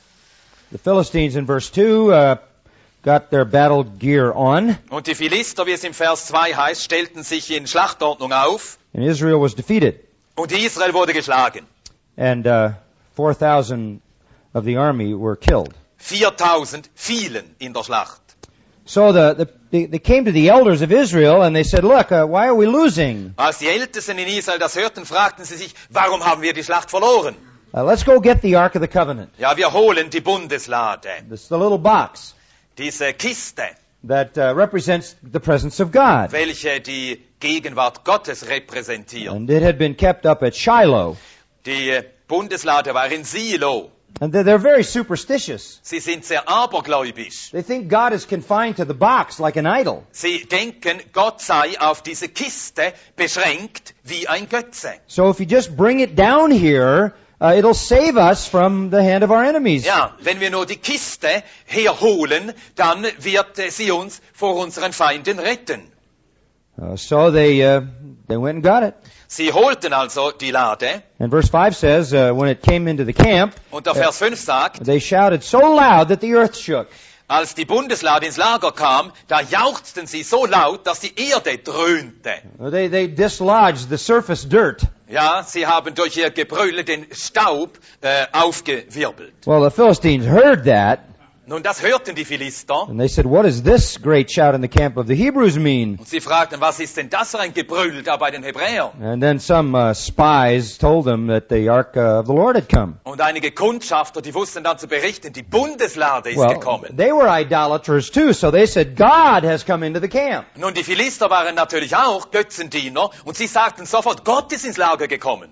the Philistines in verse two uh, got their battle gear on. Und die Philister, wie es im Vers zwei heißt, stellten sich in Schlachtordnung auf. And Israel was defeated. Und Israel wurde geschlagen. And uh, four thousand of the army were killed. viertausend fielen in der Schlacht. So the, the, they, they came to the elders of Israel and they said, look, uh, why are we losing? Als die Ältesten in Israel das hörten, fragten sie sich, warum haben wir die Schlacht verloren? Uh, let's go get the Ark of the Covenant. Ja, wir holen die Bundeslade, This is the little box diese Kiste, that uh, represents the presence of God. welche die Gegenwart Gottes repräsentiert. And it had been kept up at Shiloh. Die Bundeslade war in Silo. And they're, they're very superstitious. Sie sind sehr abergläubisch. They think God is confined to the box like an idol. Sie denken, Gott sei auf diese Kiste beschränkt wie ein Götze. So if you just bring it down here, uh, it'll save us from the hand of our enemies. Ja, wenn wir nur die Kiste herholen, dann wird äh, sie uns vor unseren Feinden retten. Uh, so they uh, they went and got it. Sie holten also die Lade. And verse five says, uh, when it came into the camp, Und der Vers fünf sagt, they shouted so loud that the earth shook. als die Bundeslade ins Lager kam, da jauchzten sie so laut, dass die Erde dröhnte. They they dislodged the surface dirt. Ja, sie haben durch ihr Gebrülle den Staub äh, aufgewirbelt. Well, the Philistines heard that, Nun, das hörten die Philister. and they said, what does this great shout in the camp of the Hebrews mean? Und sie fragten, was ist denn das für ein Gebrüll da bei den Hebräern? And then some uh, spies told them that the ark uh, of the Lord had come. Und einige Kundschafter, die wussten dann zu berichten, die Bundeslade ist Well, gekommen. they were idolaters too, so they said, God has come into the camp. Nun, die Philister waren natürlich auch Götzendiener und sie sagten sofort, Gott ist ins Lager gekommen.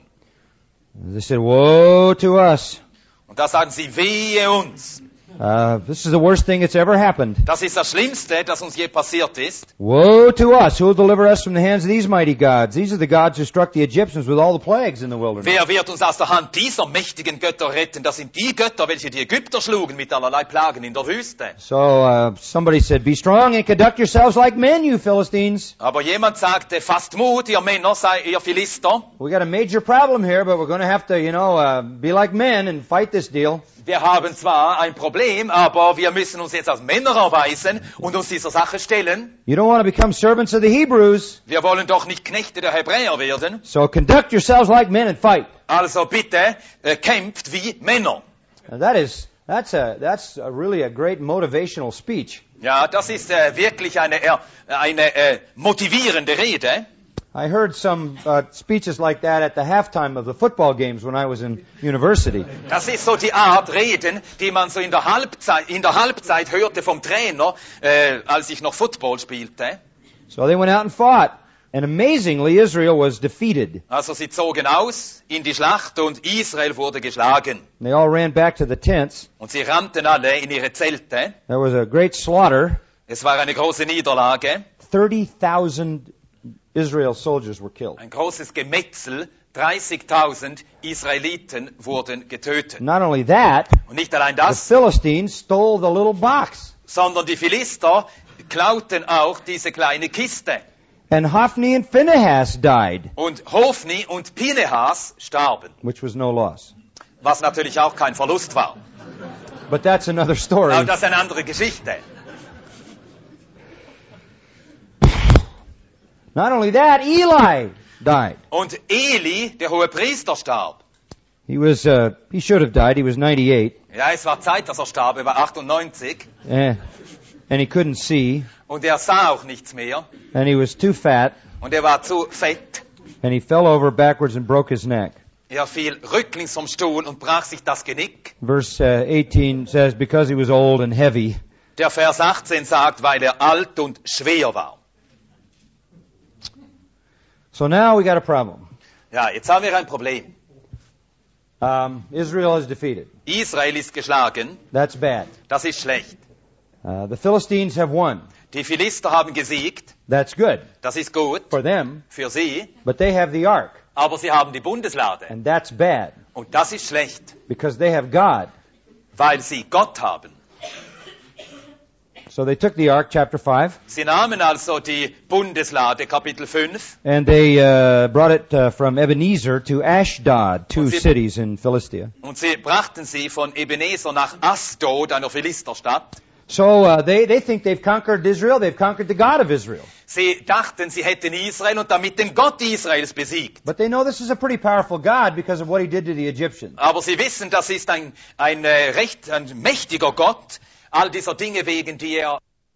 They said, woe to us. Und da sagen sie, wehe uns. Uh, this is the worst thing that's ever happened. Das ist das Schlimmste, das uns je passiert ist. Woe to us. Who will deliver us from the hands of these mighty gods? These are the gods who struck the Egyptians with all the plagues in the wilderness. Wer wird uns aus der Hand dieser mächtigen Götter retten? Das sind die Götter, welche die Ägypter schlugen mit allerlei Plagen in der Wüste. So uh, somebody said, be strong and conduct yourselves like men, you Philistines. Aber jemand sagte, fasst Mut, ihr Männer, sei ihr Philister. We got a major problem here, but we're going to have to, you know, uh, be like men and fight this deal. Wir haben zwar ein Problem, aber wir müssen uns jetzt als Männer erweisen und uns dieser Sache stellen. You don't want to become servants of the Hebrews, Wir wollen doch nicht Knechte der Hebräer werden. so conduct yourselves like men and fight. Also bitte, äh, kämpft wie Männer. Now that is, that's a, that's a really a great motivational speech. Ja, das ist äh, wirklich eine, äh, eine äh, motivierende Rede. I heard some uh, speeches like that at the halftime of the football games when I was in university. Das ist so die Art Reden, die man so in der Halbzeit, in der Halbzeit hörte vom Trainer, äh, als ich noch Football spielte. So they went out and fought. And amazingly, Israel was defeated. Also sie zogen aus in die Schlacht und Israel wurde geschlagen. And they all ran back to the tents. Und sie rannten alle in ihre Zelte. There was a great slaughter. Es war eine große Niederlage. thirty thousand Israel soldiers were killed. Ein großes Gemetzel. dreißigtausend Israeliten wurden getötet. Not only that, Und nicht allein the das, Philistines stole the little box. sondern die Philister klauten auch diese kleine Kiste. And Hophni and Phinehas died, Und Hofni und Pinehas starben. which was no loss. Was natürlich auch kein Verlust war. But that's another story. Aber das ist eine andere Geschichte. Not only that, Eli died. Und Eli, der hohe Priester, starb. He was, uh, he should have died. He was ninety-eight. Ja, es war Zeit, dass er starb, er war achtundneunzig. Eh, and he couldn't see, und er sah auch nichts mehr and he was too fat, und er war zu fett. and he fell over backwards and broke his neck. Er fiel rücklings vom Stuhl und brach sich das Genick. Verse uh, eighteen says, because he was old and heavy. Der Vers achtzehn sagt, weil er alt und schwer war. So now we got a problem. Ja, jetzt haben wir ein Problem. Um, Israel is defeated. Israel ist geschlagen. That's bad. Das ist schlecht. Uh, the Philistines have won. Die Philister haben gesiegt. That's good Das ist gut for them, für sie. but they have the ark, Aber sie haben die Bundeslade. and that's bad Und das ist schlecht, because they have God. weil sie Gott haben. So they took the ark, chapter five, Sie nahmen also die Bundeslade, Kapitel fünf, and they uh, brought it uh, from Ebenezer to Ashdod, two Und sie- cities in Philistia. und sie brachten sie von Ebenezer nach Asdod, einer Philisterstadt. So uh, they, they think they've conquered Israel, they've conquered the God of Israel. Sie dachten, sie hätten Israel und damit den Gott Israels besiegt. But they know this is a pretty powerful God because of what he did to the Egyptians. Aber sie wissen, das ist ein, ein, äh, recht, ein mächtiger Gott, all dieser Dinge wegen, die er...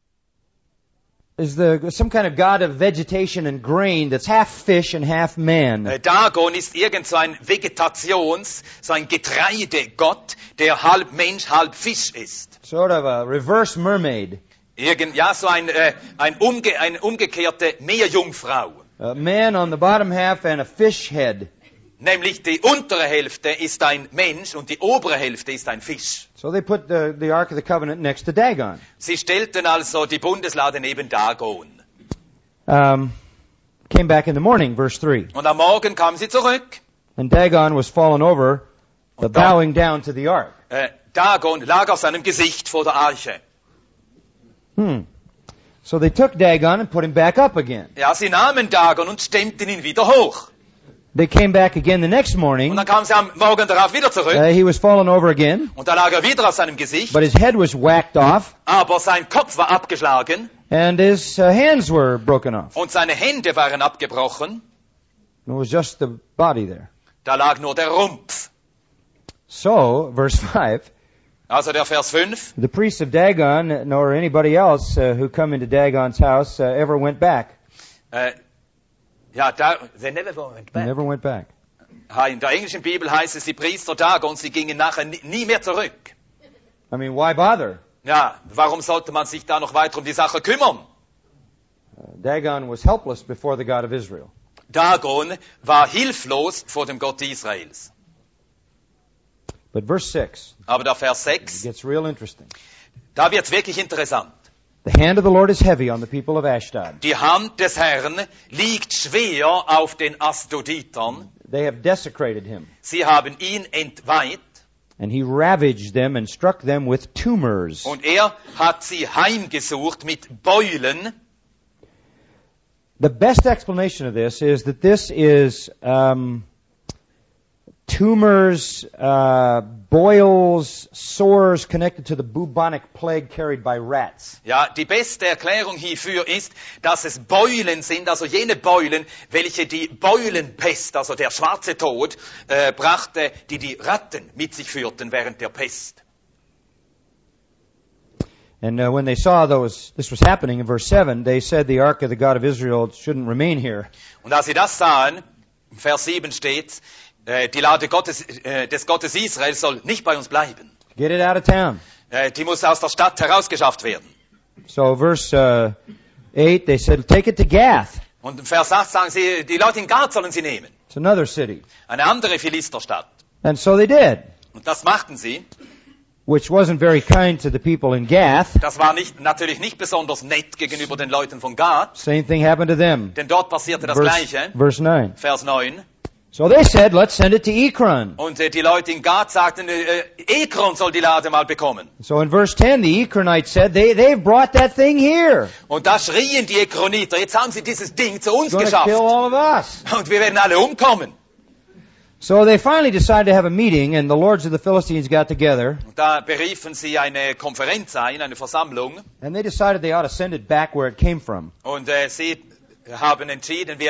Is the some kind of God of vegetation and grain that's half fish and half man. Äh, Dagon ist irgend so ein Vegetations-, so ein Getreidegott, der halb Mensch, halb Fisch ist. Sort of a reverse mermaid. Irgend, ja, so ein, äh, ein umge, eine umgekehrte Meerjungfrau. A man on the bottom half and a fish head. Nämlich die untere Hälfte ist ein Mensch und die obere Hälfte ist ein Fisch. So they put the, the Ark of the Covenant next to Dagon. Sie stellten also die Bundeslade neben Dagon. Um, came back in the morning, verse three. Und am Morgen kamen sie zurück. And Dagon was fallen over, the Und da- bowing down to the Ark. Äh, Dagon lag auf seinem Gesicht vor der Arche. Hmm. So they took Dagon and put him back up again. Ja, sie nahmen Dagon und stemmten ihn wieder hoch. They came back again the next Und morning. dann kamen sie am Morgen darauf wieder zurück. Uh, he was fallen over again, Und da lag er wieder auf seinem Gesicht. but his head was whacked off, Aber sein Kopf war abgeschlagen and his uh, hands were broken off. und seine Hände waren abgebrochen. It was just the body there. Da lag nur der Rumpf. So, verse five, Also der Vers fünf. the priests of Dagon, nor anybody else uh, who come into Dagon's house, uh, ever went back. Äh, ja, da, they never went back. Never went back. Ha, in der englischen Bibel heißt es, die Priester Dagons, sie gingen nachher nie, nie mehr zurück. I mean, why bother? Ja, warum sollte man sich da noch weiter um die Sache kümmern? Uh, Dagon was helpless before the God of Israel. Dagon war hilflos vor dem Gott Israels. But verse six, Aber der Vers it sechs, gets real interesting. da wird's wirklich interessant. The hand of the Lord is heavy on the people of Ashdod. Die Hand des Herrn liegt schwer auf den Asdoditern. They have desecrated him, Sie haben ihn entweiht and he ravaged them and struck them with tumors. und er hat sie heimgesucht mit Beulen. The best explanation of this is that this is um, tumors, uh, boils, sores connected to the bubonic plague carried by rats. Ja, die beste Erklärung hierfür ist, dass es Beulen sind, also jene Beulen, welche die Beulenpest, also der schwarze Tod, äh, brachte, die die Ratten mit sich führten während der Pest. And uh, when they saw those, this was happening in verse seven, they said the ark of the God of Israel shouldn't remain here. Und als sie das sahen, im Vers sieben steht, äh, die Lade Gottes, äh, des Gottes Israel soll nicht bei uns bleiben. Get it out of town. Äh, die muss aus der Stadt herausgeschafft werden. So verse uh, eight, they said, take it to Gath. Und im Vers acht sagen sie, die Leute in Gath sollen sie nehmen. It's another city. Eine andere Philisterstadt. And so they did, Und das machten sie. which wasn't very kind to the people in Gath. Das war nicht, natürlich nicht besonders nett gegenüber den Leuten von Gath, Same thing happened to them. denn dort passierte das Verse, Gleiche. verse nine. Vers neun. So they said, let's send it to Ekron. Und äh, die Leute in Gath sagten, äh, Ekron soll die Lade mal bekommen. So in verse ten, the Ekronites said, they, they've brought that thing here. Und da schrien die Ekroniter, jetzt haben sie dieses Ding zu uns It's going to geschafft. kill all of us. Und wir werden alle umkommen. So they finally decided to have a meeting, and the lords of the Philistines got together, Und da beriefen sie eine Konferenz ein, eine Versammlung. and they decided they ought to send it back where it came from. Und äh, sie haben entschieden, wir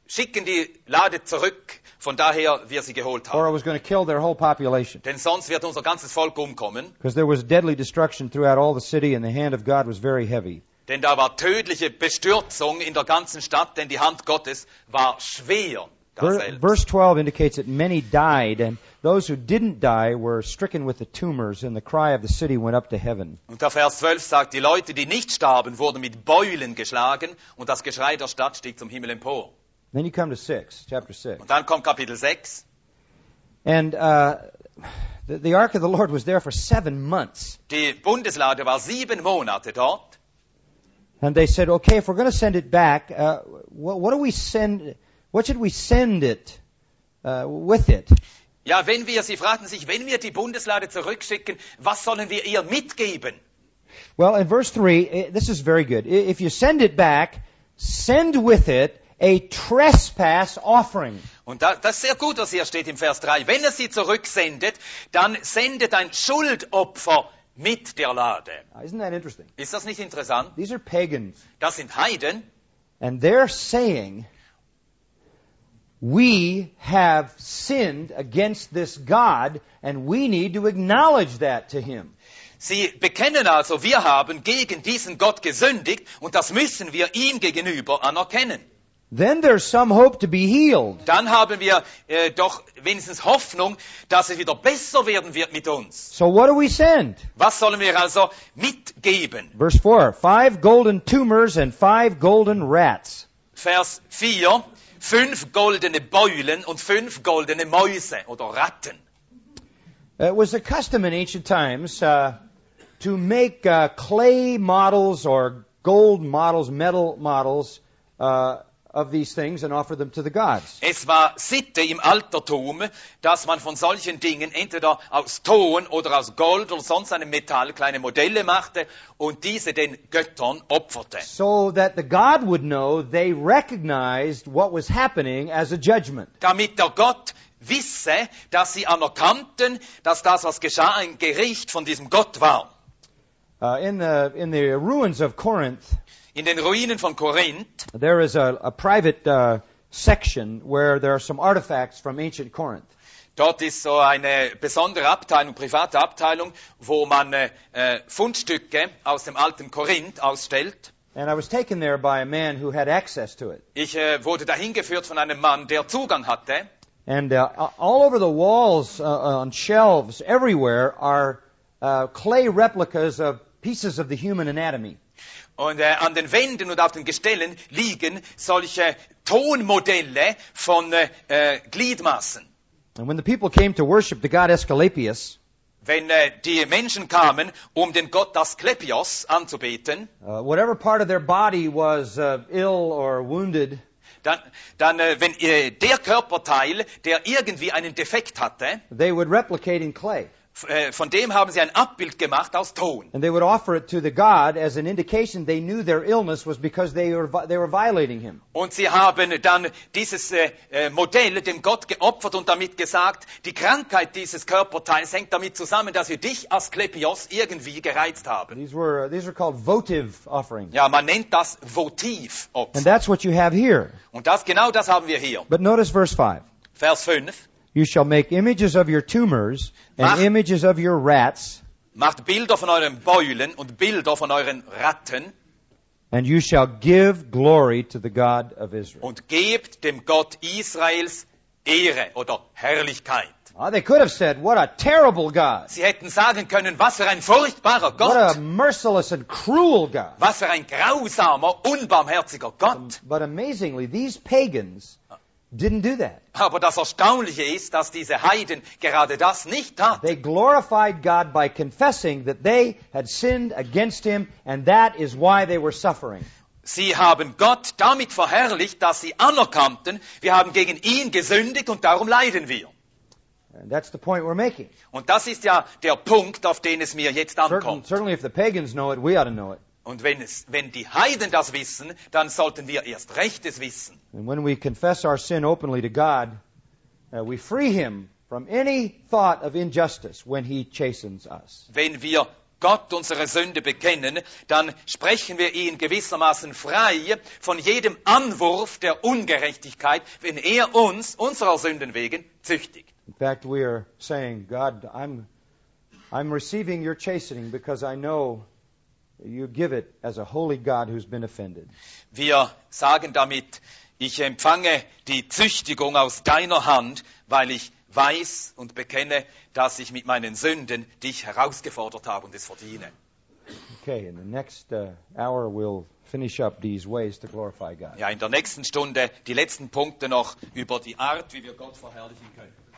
schicken die Lade zurück, von daher wir sie geholt or haben. it was going to kill their whole population. Denn sonst wird unser ganzes Volk umkommen. Because there was deadly destruction throughout all the city, and the hand of God was very heavy. Denn da war tödliche Bestürzung in der ganzen Stadt, denn die Hand Gottes war schwer. Ver- Verse twelve indicates that many died, and those who didn't die were stricken with the tumors, and the cry of the city went up to heaven. Und der Vers zwölf sagt, die Leute, die nicht starben, wurden mit Beulen geschlagen und das Geschrei der Stadt stieg zum Himmel empor. Then you come to six, chapter six. Und dann kommt Kapitel sechs. And uh, the, the ark of the Lord was there for seven months. Die Bundeslade war sieben Monate dort. And they said, okay, if we're going to send it back, uh, what, what do we send, what should we send it uh, with it? Ja, wenn wir, sie fragten sich, wenn wir die Bundeslade zurückschicken, was sollen wir ihr mitgeben? Well, in verse three, eh, this is very good. I- If you send it back, send with it a trespass offering. Und da, das ist sehr gut, was hier steht im Vers drei. Wenn er sie zurücksendet, dann sendet ein Schuldopfer mit der Lade. Isn't that interesting? Ist das nicht interessant? These are pagans. Das sind Heiden. And they're saying, we have sinned against this God, and we need to acknowledge that to him. Sie bekennen also, wir haben gegen diesen Gott gesündigt und das müssen wir ihm gegenüber anerkennen. Then there's some hope to be healed. Dann haben wir äh, doch wenigstens Hoffnung, dass es wieder besser werden wird mit uns. So what do we send? Was sollen wir also mitgeben? Verse four, five golden tumors and five golden rats. Vers vier, fünf goldene Beulen und fünf goldene Mäuse oder Ratten. It was a custom in ancient times uh, to make uh, clay models or gold models, metal models uh, of these things and offer them to the gods. Es war Sitte im Altertum, dass man von solchen Dingen entweder aus Ton oder aus Gold oder sonst einem Metall kleine Modelle machte und diese den Göttern opferte. So that the God would know they recognized what was happening as a judgment. Damit der Gott wisse, dass sie anerkannten, dass das, was geschah, ein Gericht von diesem Gott war. Uh, in the in the ruins of Corinth, In den Ruinen von Korinth, there is a, a private uh, section where there are some artifacts from ancient Corinth. dort ist so eine besondere Abteilung, private Abteilung, wo man äh, äh, Fundstücke aus dem alten Korinth ausstellt. And I was taken there by a man who had access to it. Ich äh, wurde dahin geführt von einem Mann, der Zugang hatte. And uh, all over the walls, uh, on shelves, everywhere, are uh, clay replicas of pieces of the human anatomy. Und äh, an den Wänden und auf den Gestellen liegen solche Tonmodelle von äh, äh, Gliedmaßen. And when the people came to worship the god Asclepius, Wenn äh, die Menschen kamen, um den Gott Asklepios anzubeten, uh, whatever part of their body was uh, ill or wounded, dann, dann äh, wenn äh, der Körperteil, der irgendwie einen Defekt hatte, they would replicate in clay. f- äh, von dem haben sie ein Abbild gemacht aus Ton. And they would offer it to the god as an indication they knew their illness was because they were, vi- they were violating him. Und sie haben dann dieses äh, äh, Modell dem Gott geopfert und damit gesagt, die Krankheit dieses Körperteils hängt damit zusammen, dass wir dich, Asklepios, irgendwie gereizt haben. These were, these are called votive offerings. Ja, man nennt das And Votivopfer. that's what you have here. Und das, genau das haben wir hier. But notice verse five. Vers fünf. You shall make images of your tumors and Mach- images of your rats, Macht Bilder von euren Beulen und Bilder von euren Ratten and you shall give glory to the God of Israel. und gebt dem Gott Israels Ehre oder Herrlichkeit. Ah, they could have said, what a terrible God. Sie hätten sagen können, was für ein furchtbarer What a Gott, merciless and cruel God. was für ein grausamer, unbarmherziger Gott. But amazingly, these pagans didn't do that. Aber das Erstaunliche ist, dass diese Heiden gerade das nicht taten. They glorified God by confessing that they had sinned against Him, and that is why they were suffering. Sie haben Gott damit verherrlicht, dass sie anerkannten, wir haben gegen ihn gesündigt und darum leiden wir. And that's the point we're making. Und das ist ja der Punkt, auf den es mir jetzt Certain, ankommt. certainly if the pagans know it, we ought to know it. Und wenn, es, wenn die Heiden das wissen, dann sollten wir erst recht es wissen. And when we confess our sin openly to God, uh, we free Him from any thought of injustice when He chastens us. Wenn wir Gott unsere Sünde bekennen, dann sprechen wir ihn gewissermaßen frei von jedem Anwurf der Ungerechtigkeit, wenn er uns, unserer Sünden wegen, züchtigt. In fact, we are saying, God, I'm, I'm receiving your chastening because I know you give it as a holy God who's been offended. Wir sagen damit, ich empfange die Züchtigung aus deiner Hand, weil ich weiß und bekenne, dass ich mit meinen Sünden dich herausgefordert habe und es verdiene. Okay, in the next uh, hour we'll finish up these ways to glorify God. Ja, in der nächsten Stunde die letzten Punkte noch über die Art, wie wir Gott verherrlichen können.